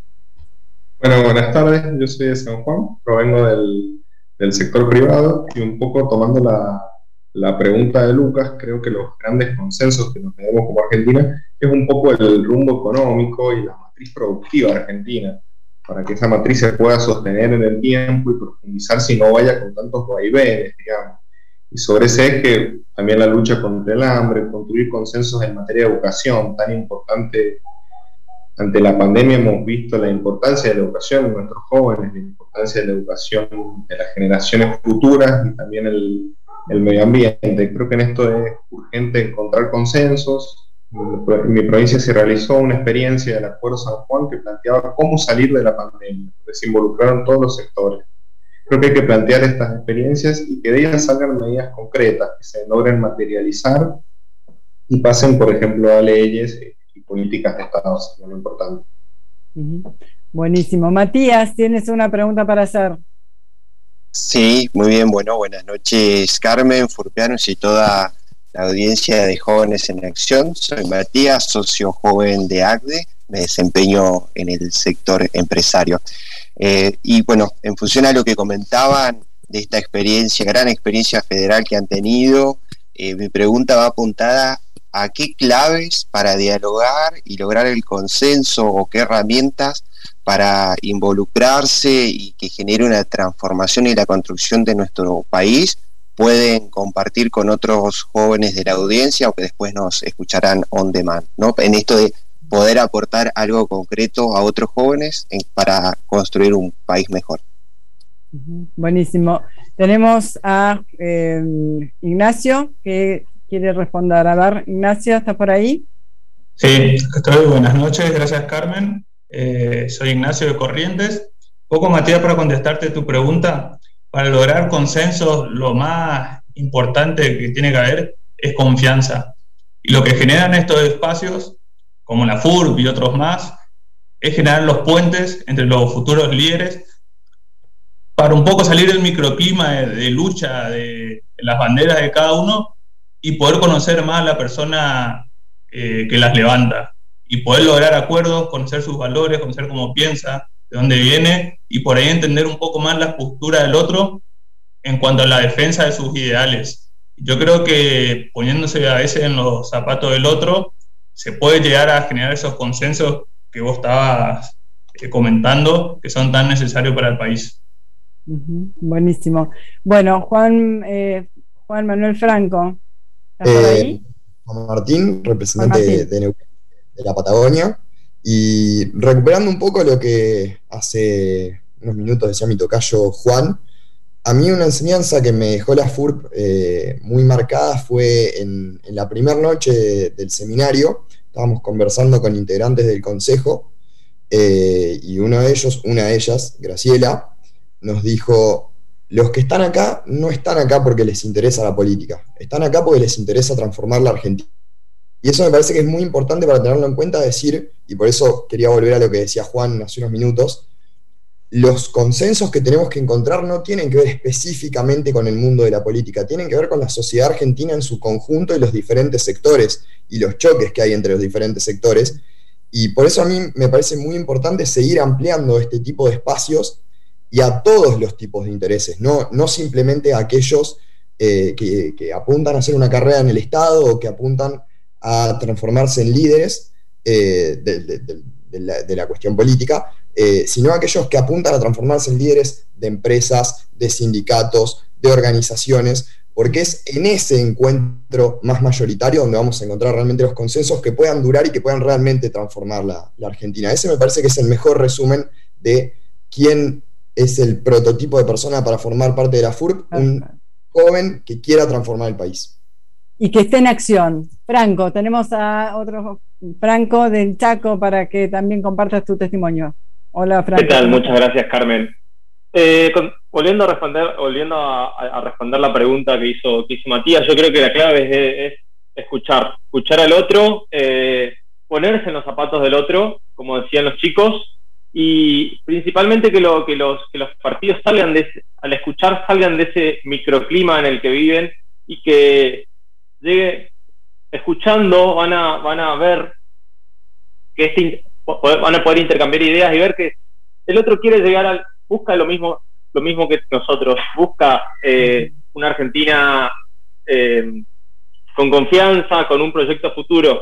Bueno, buenas tardes, yo soy de San Juan, provengo del, del sector privado, y un poco tomando la, la pregunta de Lucas, creo que los grandes consensos que nos tenemos como Argentina es un poco el rumbo económico y la matriz productiva argentina, para que esa matriz se pueda sostener en el tiempo y profundizarse y no vaya con tantos vaivenes, digamos. Y sobre ese eje también la lucha contra el hambre, construir consensos en materia de educación, tan importante. Ante la pandemia hemos visto la importancia de la educación en nuestros jóvenes, la importancia de la educación de las generaciones futuras y también el, el medio ambiente. Creo que en esto es urgente encontrar consensos, en mi provincia se realizó una experiencia del Acuerdo San Juan que planteaba cómo salir de la pandemia, donde se involucraron todos los sectores. Creo que hay que plantear estas experiencias y que de ellas salgan medidas concretas, que se logren materializar y pasen, por ejemplo, a leyes y políticas de Estado, es lo importante. Uh-huh. Buenísimo. Matías, ¿tienes una pregunta para hacer? Sí, muy bien, bueno, buenas noches Carmen, Furpianos y toda la audiencia de Jóvenes en Acción. Soy Matías, socio joven de A C D E, me desempeño en el sector empresario. Eh, y bueno, en función a lo que comentaban de esta experiencia, gran experiencia federal que han tenido, eh, mi pregunta va apuntada a qué claves para dialogar y lograr el consenso o qué herramientas para involucrarse y que genere una transformación y la construcción de nuestro país pueden compartir con otros jóvenes de la audiencia o que después nos escucharán on demand, ¿no? En esto de poder aportar algo concreto a otros jóvenes en, para construir un país mejor. Buenísimo. Tenemos a eh, Ignacio que quiere responder. A ver, Ignacio, ¿estás por ahí? Sí, estoy. Buenas noches, gracias Carmen. Eh, soy Ignacio de Corrientes. Poco, Matías, para contestarte tu pregunta. Para lograr consensos, lo más importante que tiene que haber es confianza. Y lo que generan estos espacios, como la F U R B y otros más, es generar los puentes entre los futuros líderes para un poco salir del microclima de, de lucha de, de las banderas de cada uno y poder conocer más a la persona eh, que las levanta y poder lograr acuerdos, conocer sus valores, conocer cómo piensa, de dónde viene y por ahí entender un poco más la postura del otro en cuanto a la defensa de sus ideales. Yo creo que poniéndose a veces en los zapatos del otro se puede llegar a generar esos consensos que vos estabas eh, comentando, que son tan necesarios para el país. Uh-huh. Buenísimo. Bueno, Juan, eh, Juan Manuel Franco, ¿estás por Eh, ahí? Juan Martín, representante Juan Martín. de, de Neuquén, de la Patagonia, y recuperando un poco lo que hace unos minutos decía mi tocayo Juan, a mí una enseñanza que me dejó la F U R B eh, muy marcada fue en, en la primera noche de- del seminario. Estábamos conversando con integrantes del consejo eh, y uno de ellos, una de ellas, Graciela, nos dijo: los que están acá no están acá porque les interesa la política, están acá porque les interesa transformar la Argentina. Y eso me parece que es muy importante para tenerlo en cuenta, decir, y por eso quería volver a lo que decía Juan hace unos minutos, los consensos que tenemos que encontrar no tienen que ver específicamente con el mundo de la política, tienen que ver con la sociedad argentina en su conjunto y los diferentes sectores y los choques que hay entre los diferentes sectores. Y por eso a mí me parece muy importante seguir ampliando este tipo de espacios y a todos los tipos de intereses, no, no simplemente a aquellos eh, que, que apuntan a hacer una carrera en el Estado o que apuntan a transformarse en líderes eh, de, de- de- de la, de la cuestión política, eh, sino aquellos que apuntan a transformarse en líderes de empresas, de sindicatos, de organizaciones, porque es en ese encuentro más mayoritario donde vamos a encontrar realmente los consensos que puedan durar y que puedan realmente transformar la, la Argentina. Ese me parece que es el mejor resumen de quién es el prototipo de persona para formar parte de la F U R B, un joven que quiera transformar el país. Y que esté en acción. Franco, tenemos a otro Franco del Chaco para que también compartas tu testimonio. Hola, Franco. ¿Qué tal? Muchas gracias, Carmen. Eh, con- volviendo a responder, volviendo a, a responder la pregunta que hizo, que hizo Matías, yo creo que la clave es, es escuchar, escuchar al otro, eh, ponerse en los zapatos del otro, como decían los chicos, y principalmente que, lo, que, los, que los partidos salgan de ese, al escuchar salgan de ese microclima en el que viven y que llegue escuchando van a van a ver que este in- po- van a poder intercambiar ideas y ver que el otro quiere llegar al busca lo mismo lo mismo que nosotros, busca eh, una Argentina eh, con confianza, con un proyecto futuro.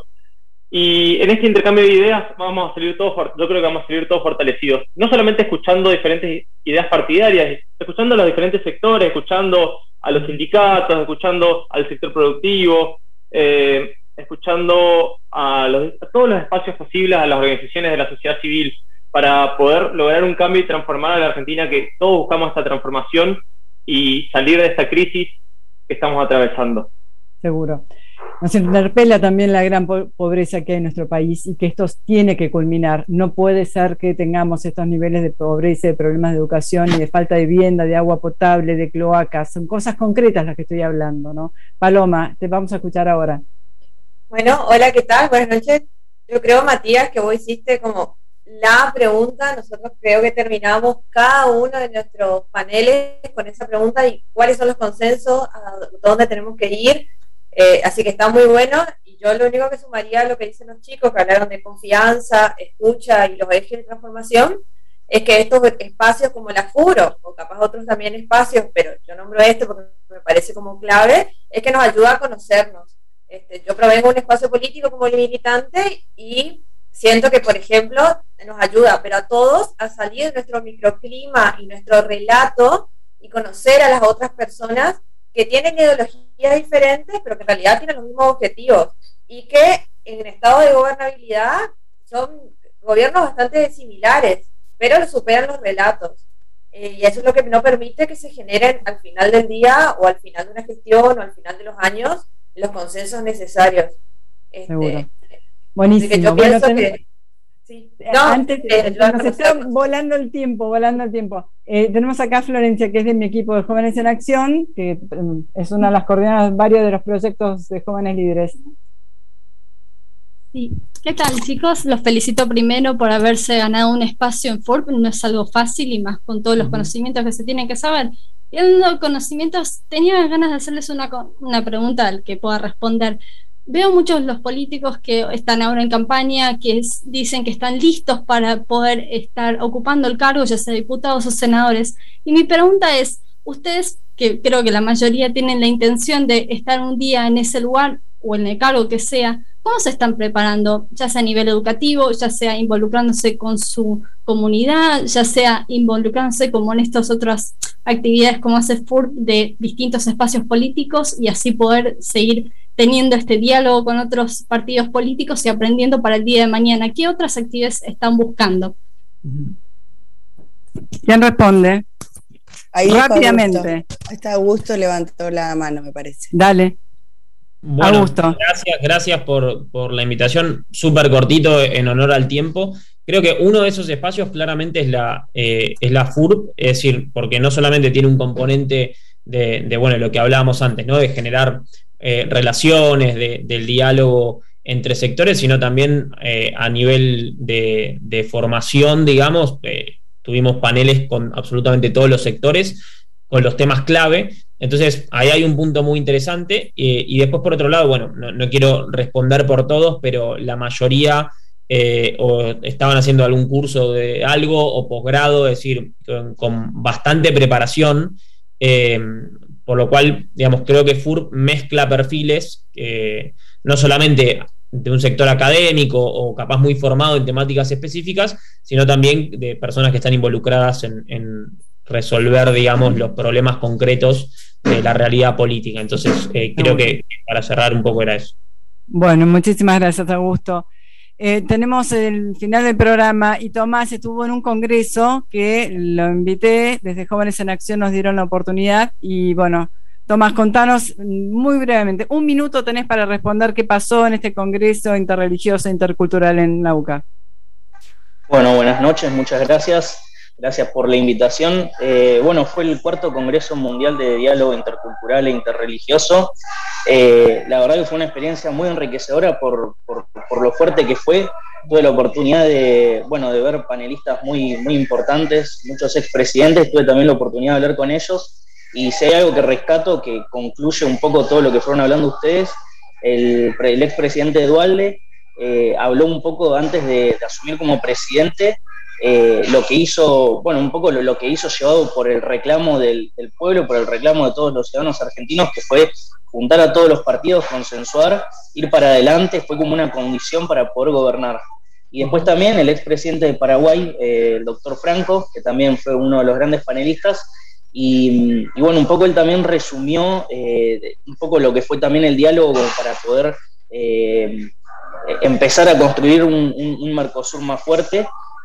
Y en este intercambio de ideas vamos a salir todos, for- yo creo que vamos a salir todos fortalecidos, no solamente escuchando diferentes ideas partidarias, escuchando a los diferentes sectores, escuchando a los sindicatos, escuchando al sector productivo, eh, escuchando a, los, a todos los espacios posibles, a las organizaciones de la sociedad civil, para poder lograr un cambio y transformar a la Argentina, que todos buscamos esta transformación y salir de esta crisis que estamos atravesando. Seguro. nos interpela también la gran po- pobreza que hay en nuestro país y que esto tiene que culminar. No puede ser que tengamos estos niveles de pobreza, de problemas de educación y de falta de vivienda, de agua potable, de cloacas. Son cosas concretas las que estoy hablando, ¿no? Paloma, te vamos a escuchar ahora. Bueno, hola, ¿qué tal? Buenas noches. Yo creo, Matías, que vos hiciste como la pregunta. Nosotros creo que terminamos cada uno de nuestros paneles con esa pregunta y cuáles son los consensos, a dónde tenemos que ir. Eh, así que está muy bueno. Y yo lo único que sumaría a lo que dicen los chicos, que hablaron de confianza, escucha y los ejes de transformación, es que estos espacios como la FURO, o capaz otros también espacios, pero yo nombro este porque me parece como clave, es que nos ayuda a conocernos. Este, yo provengo de un espacio político como militante y siento que, por ejemplo, nos ayuda, pero a todos, a salir de nuestro microclima y nuestro relato y conocer a las otras personas que tienen ideologías diferentes, pero que en realidad tienen los mismos objetivos y que en estado de gobernabilidad son gobiernos bastante similares, pero superan los relatos. Eh, y eso es lo que no permite que se generen al final del día o al final de una gestión o al final de los años los consensos necesarios. Este, Seguro. Buenísimo. así que yo Bueno, pienso ten- que sí. No, Antes, eh, eh, nos está volando el tiempo, volando el tiempo. Eh, tenemos acá a Florencia, que es de mi equipo de Jóvenes en Acción, que mm, es una de las coordinadoras de varios de los proyectos de jóvenes líderes. Sí. ¿Qué tal, chicos? Los felicito primero por haberse ganado un espacio en FURP. No es algo fácil y más con todos los conocimientos que se tienen que saber. Y hablando de conocimientos, tenía ganas de hacerles una, co- una pregunta al que pueda responder. Veo muchos los políticos que están ahora en campaña que es- dicen que están listos para poder estar ocupando el cargo, ya sea diputados o senadores. Y mi pregunta es, ustedes, que creo que la mayoría tienen la intención de estar un día en ese lugar o en el cargo que sea, ¿cómo se están preparando? Ya sea a nivel educativo, ya sea involucrándose con su comunidad, ya sea involucrándose como en estas otras actividades como hace FURP de distintos espacios políticos y así poder seguir teniendo este diálogo con otros partidos políticos y aprendiendo para el día de mañana. ¿Qué otras actividades están buscando? ¿Quién responde? Ahí está Rápidamente. Augusto. Ahí está Augusto, levantó la mano, me parece. Dale. Bueno, Augusto. gracias, gracias por, por la invitación, súper cortito en honor al tiempo. Creo que uno de esos espacios claramente es la, eh, es la FURP, es decir, porque no solamente tiene un componente de, de bueno, lo que hablábamos antes, ¿no? De generar eh, relaciones, de, del diálogo entre sectores, sino también eh, a nivel de, de formación, digamos, eh, tuvimos paneles con absolutamente todos los sectores, con los temas clave. Entonces, ahí hay un punto muy interesante. Eh, y después, por otro lado, bueno, no, no quiero responder por todos, pero la mayoría eh, o estaban haciendo algún curso de algo o posgrado, es decir, con, con bastante preparación, eh, por lo cual, digamos, creo que FURP mezcla perfiles, eh, no solamente de un sector académico o capaz muy formado en temáticas específicas, sino también de personas que están involucradas en, en resolver, digamos, los problemas concretos de la realidad política. Entonces, eh, creo que para cerrar un poco era eso. Bueno, muchísimas gracias, Augusto. Eh, tenemos el final del programa y Tomás estuvo en un congreso que lo invité, desde Jóvenes en Acción nos dieron la oportunidad y bueno, Tomás, contanos muy brevemente, un minuto tenés para responder qué pasó en este congreso interreligioso e intercultural en la U C A. Bueno, buenas noches, muchas gracias. Gracias por la invitación. Eh, bueno, fue el cuarto Congreso Mundial de Diálogo Intercultural e Interreligioso. Eh, la verdad que fue una experiencia muy enriquecedora por, por, por lo fuerte que fue. Tuve la oportunidad de, bueno, de ver panelistas muy, muy importantes, muchos expresidentes, tuve también la oportunidad de hablar con ellos. Y si hay algo que rescato, que concluye un poco todo lo que fueron hablando ustedes, el, el expresidente Dualde eh, habló un poco antes de, de asumir como presidente, Eh, lo que hizo, bueno, un poco lo, lo que hizo llevado por el reclamo del, del pueblo, por el reclamo de todos los ciudadanos argentinos, que fue juntar a todos los partidos, consensuar, ir para adelante, fue como una condición para poder gobernar. Y después también el expresidente de Paraguay, eh, el doctor Franco, que también fue uno de los grandes panelistas, y, y bueno, un poco él también resumió eh, un poco lo que fue también el diálogo para poder eh, empezar a construir un, un, un Mercosur más fuerte.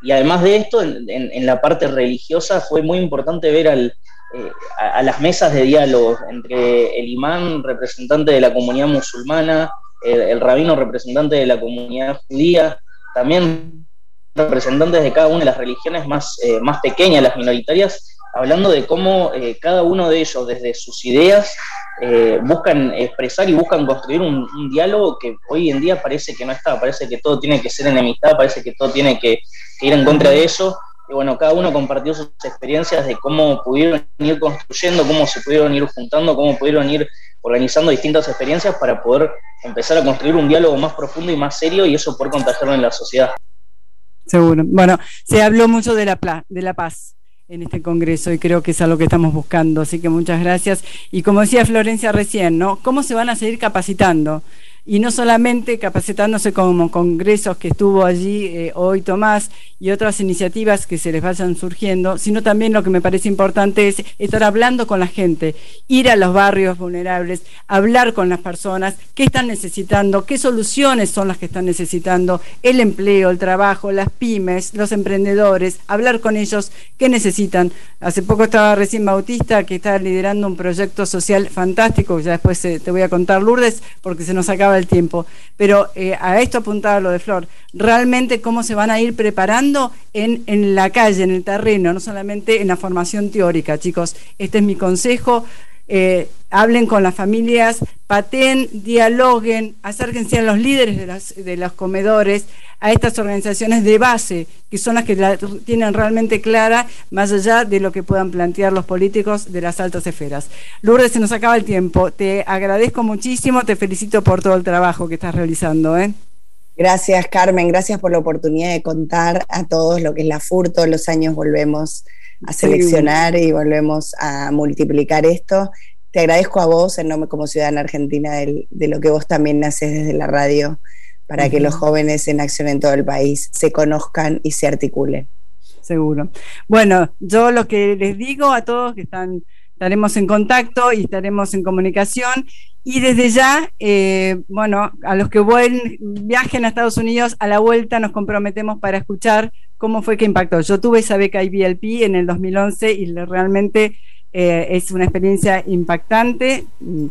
y además de esto, en, en, en la parte religiosa fue muy importante ver al, eh, a, a las mesas de diálogo entre el imán, representante de la comunidad musulmana, el, el rabino, representante de la comunidad judía, también representantes de cada una de las religiones más, eh, más pequeñas, las minoritarias, hablando de cómo eh, cada uno de ellos, desde sus ideas, eh, buscan expresar y buscan construir un, un diálogo que hoy en día parece que no está, parece que todo tiene que ser enemistad, parece que todo tiene que, que ir en contra de eso. Y bueno, cada uno compartió sus experiencias de cómo pudieron ir construyendo, cómo se pudieron ir juntando, cómo pudieron ir organizando distintas experiencias para poder empezar a construir un diálogo más profundo y más serio, y eso poder contagiarlo en la sociedad. Seguro. Bueno, se habló mucho de la, pla- de la paz en este congreso y creo que es algo que estamos buscando, así que muchas gracias. Y como decía Florencia recién, ¿no? ¿Cómo se van a seguir capacitando? Y no solamente capacitándose como congresos que estuvo allí eh, hoy Tomás y otras iniciativas que se les vayan surgiendo, sino también lo que me parece importante es estar hablando con la gente, ir a los barrios vulnerables, hablar con las personas, qué están necesitando, qué soluciones son las que están necesitando, el empleo, el trabajo, las pymes, los emprendedores, hablar con ellos, qué necesitan. Hace poco estaba recién Bautista, que está liderando un proyecto social fantástico, ya después eh, te voy a contar, Lourdes, porque se nos acaba el tiempo, pero eh, a esto apuntaba lo de Flor, realmente cómo se van a ir preparando en, en la calle, en el terreno, no solamente en la formación teórica, chicos. Este es mi consejo. Eh, hablen con las familias, pateen, dialoguen, acérquense a los líderes de, las, de los comedores, a estas organizaciones de base, que son las que la tienen realmente clara, más allá de lo que puedan plantear los políticos de las altas esferas. Lourdes, se nos acaba el tiempo. Te agradezco muchísimo, te felicito por todo el trabajo que estás realizando, ¿eh? Gracias, Carmen, gracias por la oportunidad de contar a todos lo que es la F U R. Todos los años volvemos a seleccionar y volvemos a multiplicar esto. Te agradezco a vos, en nombre como ciudadana argentina, de, de lo que vos también haces desde la radio, para uh-huh. que los jóvenes en acción en todo el país se conozcan y se articulen. Seguro. Bueno, yo lo que les digo a todos que están, estaremos en contacto y estaremos en comunicación, y desde ya, eh, bueno, a los que vuelen, viajen a Estados Unidos, a la vuelta nos comprometemos para escuchar cómo fue que impactó. Yo tuve esa beca I V L P en el dos mil once y realmente eh, es una experiencia impactante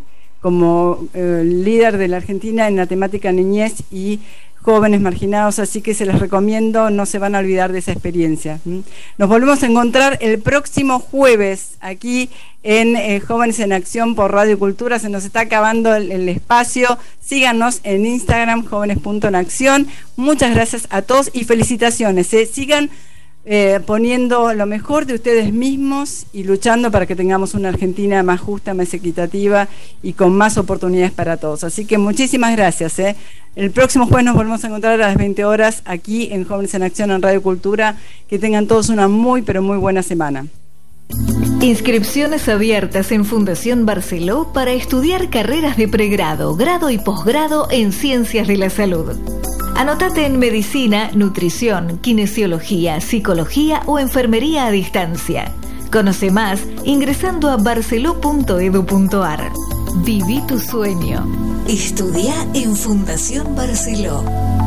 como eh, líder de la Argentina en la temática niñez y jóvenes marginados, así que se les recomiendo, no se van a olvidar de esa experiencia. Nos volvemos a encontrar el próximo jueves aquí en eh, Jóvenes en Acción por Radio Cultura. Se nos está acabando el, el espacio. Síganos en Instagram, jóvenes punto en acción. Muchas gracias a todos y felicitaciones. ¿eh? Sigan eh, poniendo lo mejor de ustedes mismos y luchando para que tengamos una Argentina más justa, más equitativa y con más oportunidades para todos. Así que muchísimas gracias. ¿eh? El próximo jueves nos volvemos a encontrar a las veinte horas aquí en Jóvenes en Acción en Radio Cultura. Que tengan todos una muy, pero muy buena semana. Inscripciones abiertas en Fundación Barceló para estudiar carreras de pregrado, grado y posgrado en Ciencias de la Salud. Anótate en Medicina, Nutrición, Kinesiología, Psicología o Enfermería a distancia. Conoce más ingresando a barceló punto edu punto ar. Viví tu sueño. Estudia en Fundación Barceló.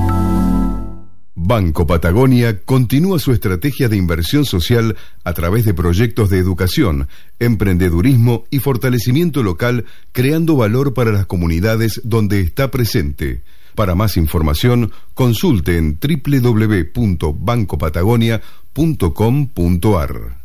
Banco Patagonia continúa su estrategia de inversión social a través de proyectos de educación, emprendedurismo y fortalecimiento local, creando valor para las comunidades donde está presente. Para más información, consulte en doble u doble u doble u punto banco patagonia punto com punto ar.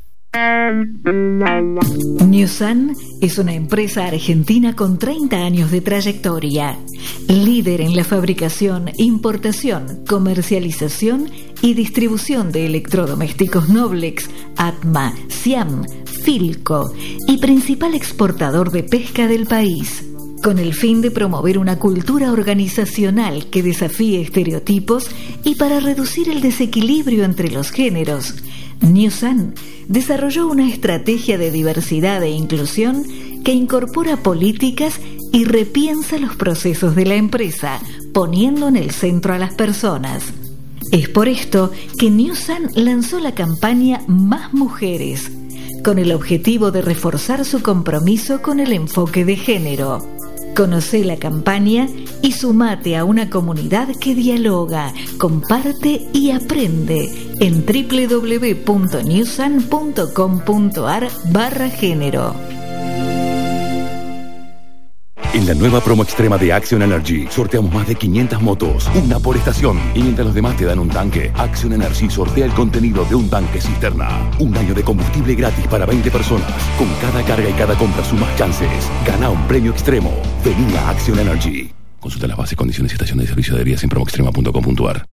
Newsan es una empresa argentina con treinta años de trayectoria, líder en la fabricación, importación, comercialización y distribución de electrodomésticos Noblex, Atma, Siam, Filco y principal exportador de pesca del país. Con el fin de promover una cultura organizacional que desafíe estereotipos y para reducir el desequilibrio entre los géneros, Newsan desarrolló una estrategia de diversidad e inclusión que incorpora políticas y repiensa los procesos de la empresa, poniendo en el centro a las personas. Es por esto que Newsan lanzó la campaña Más Mujeres, con el objetivo de reforzar su compromiso con el enfoque de género. Conocé la campaña y sumate a una comunidad que dialoga, comparte y aprende en doble u doble u doble u punto newsan punto com punto ar barra género. En la nueva promo extrema de Action Energy, sorteamos más de quinientas motos, una por estación. Y mientras los demás te dan un tanque, Action Energy sortea el contenido de un tanque cisterna. Un año de combustible gratis para veinte personas. Con cada carga y cada compra sumas chances. Gana un premio extremo. Vení a Action Energy. Consulta las bases, condiciones y estación de servicio de adheridas en promoextrema punto com punto ar.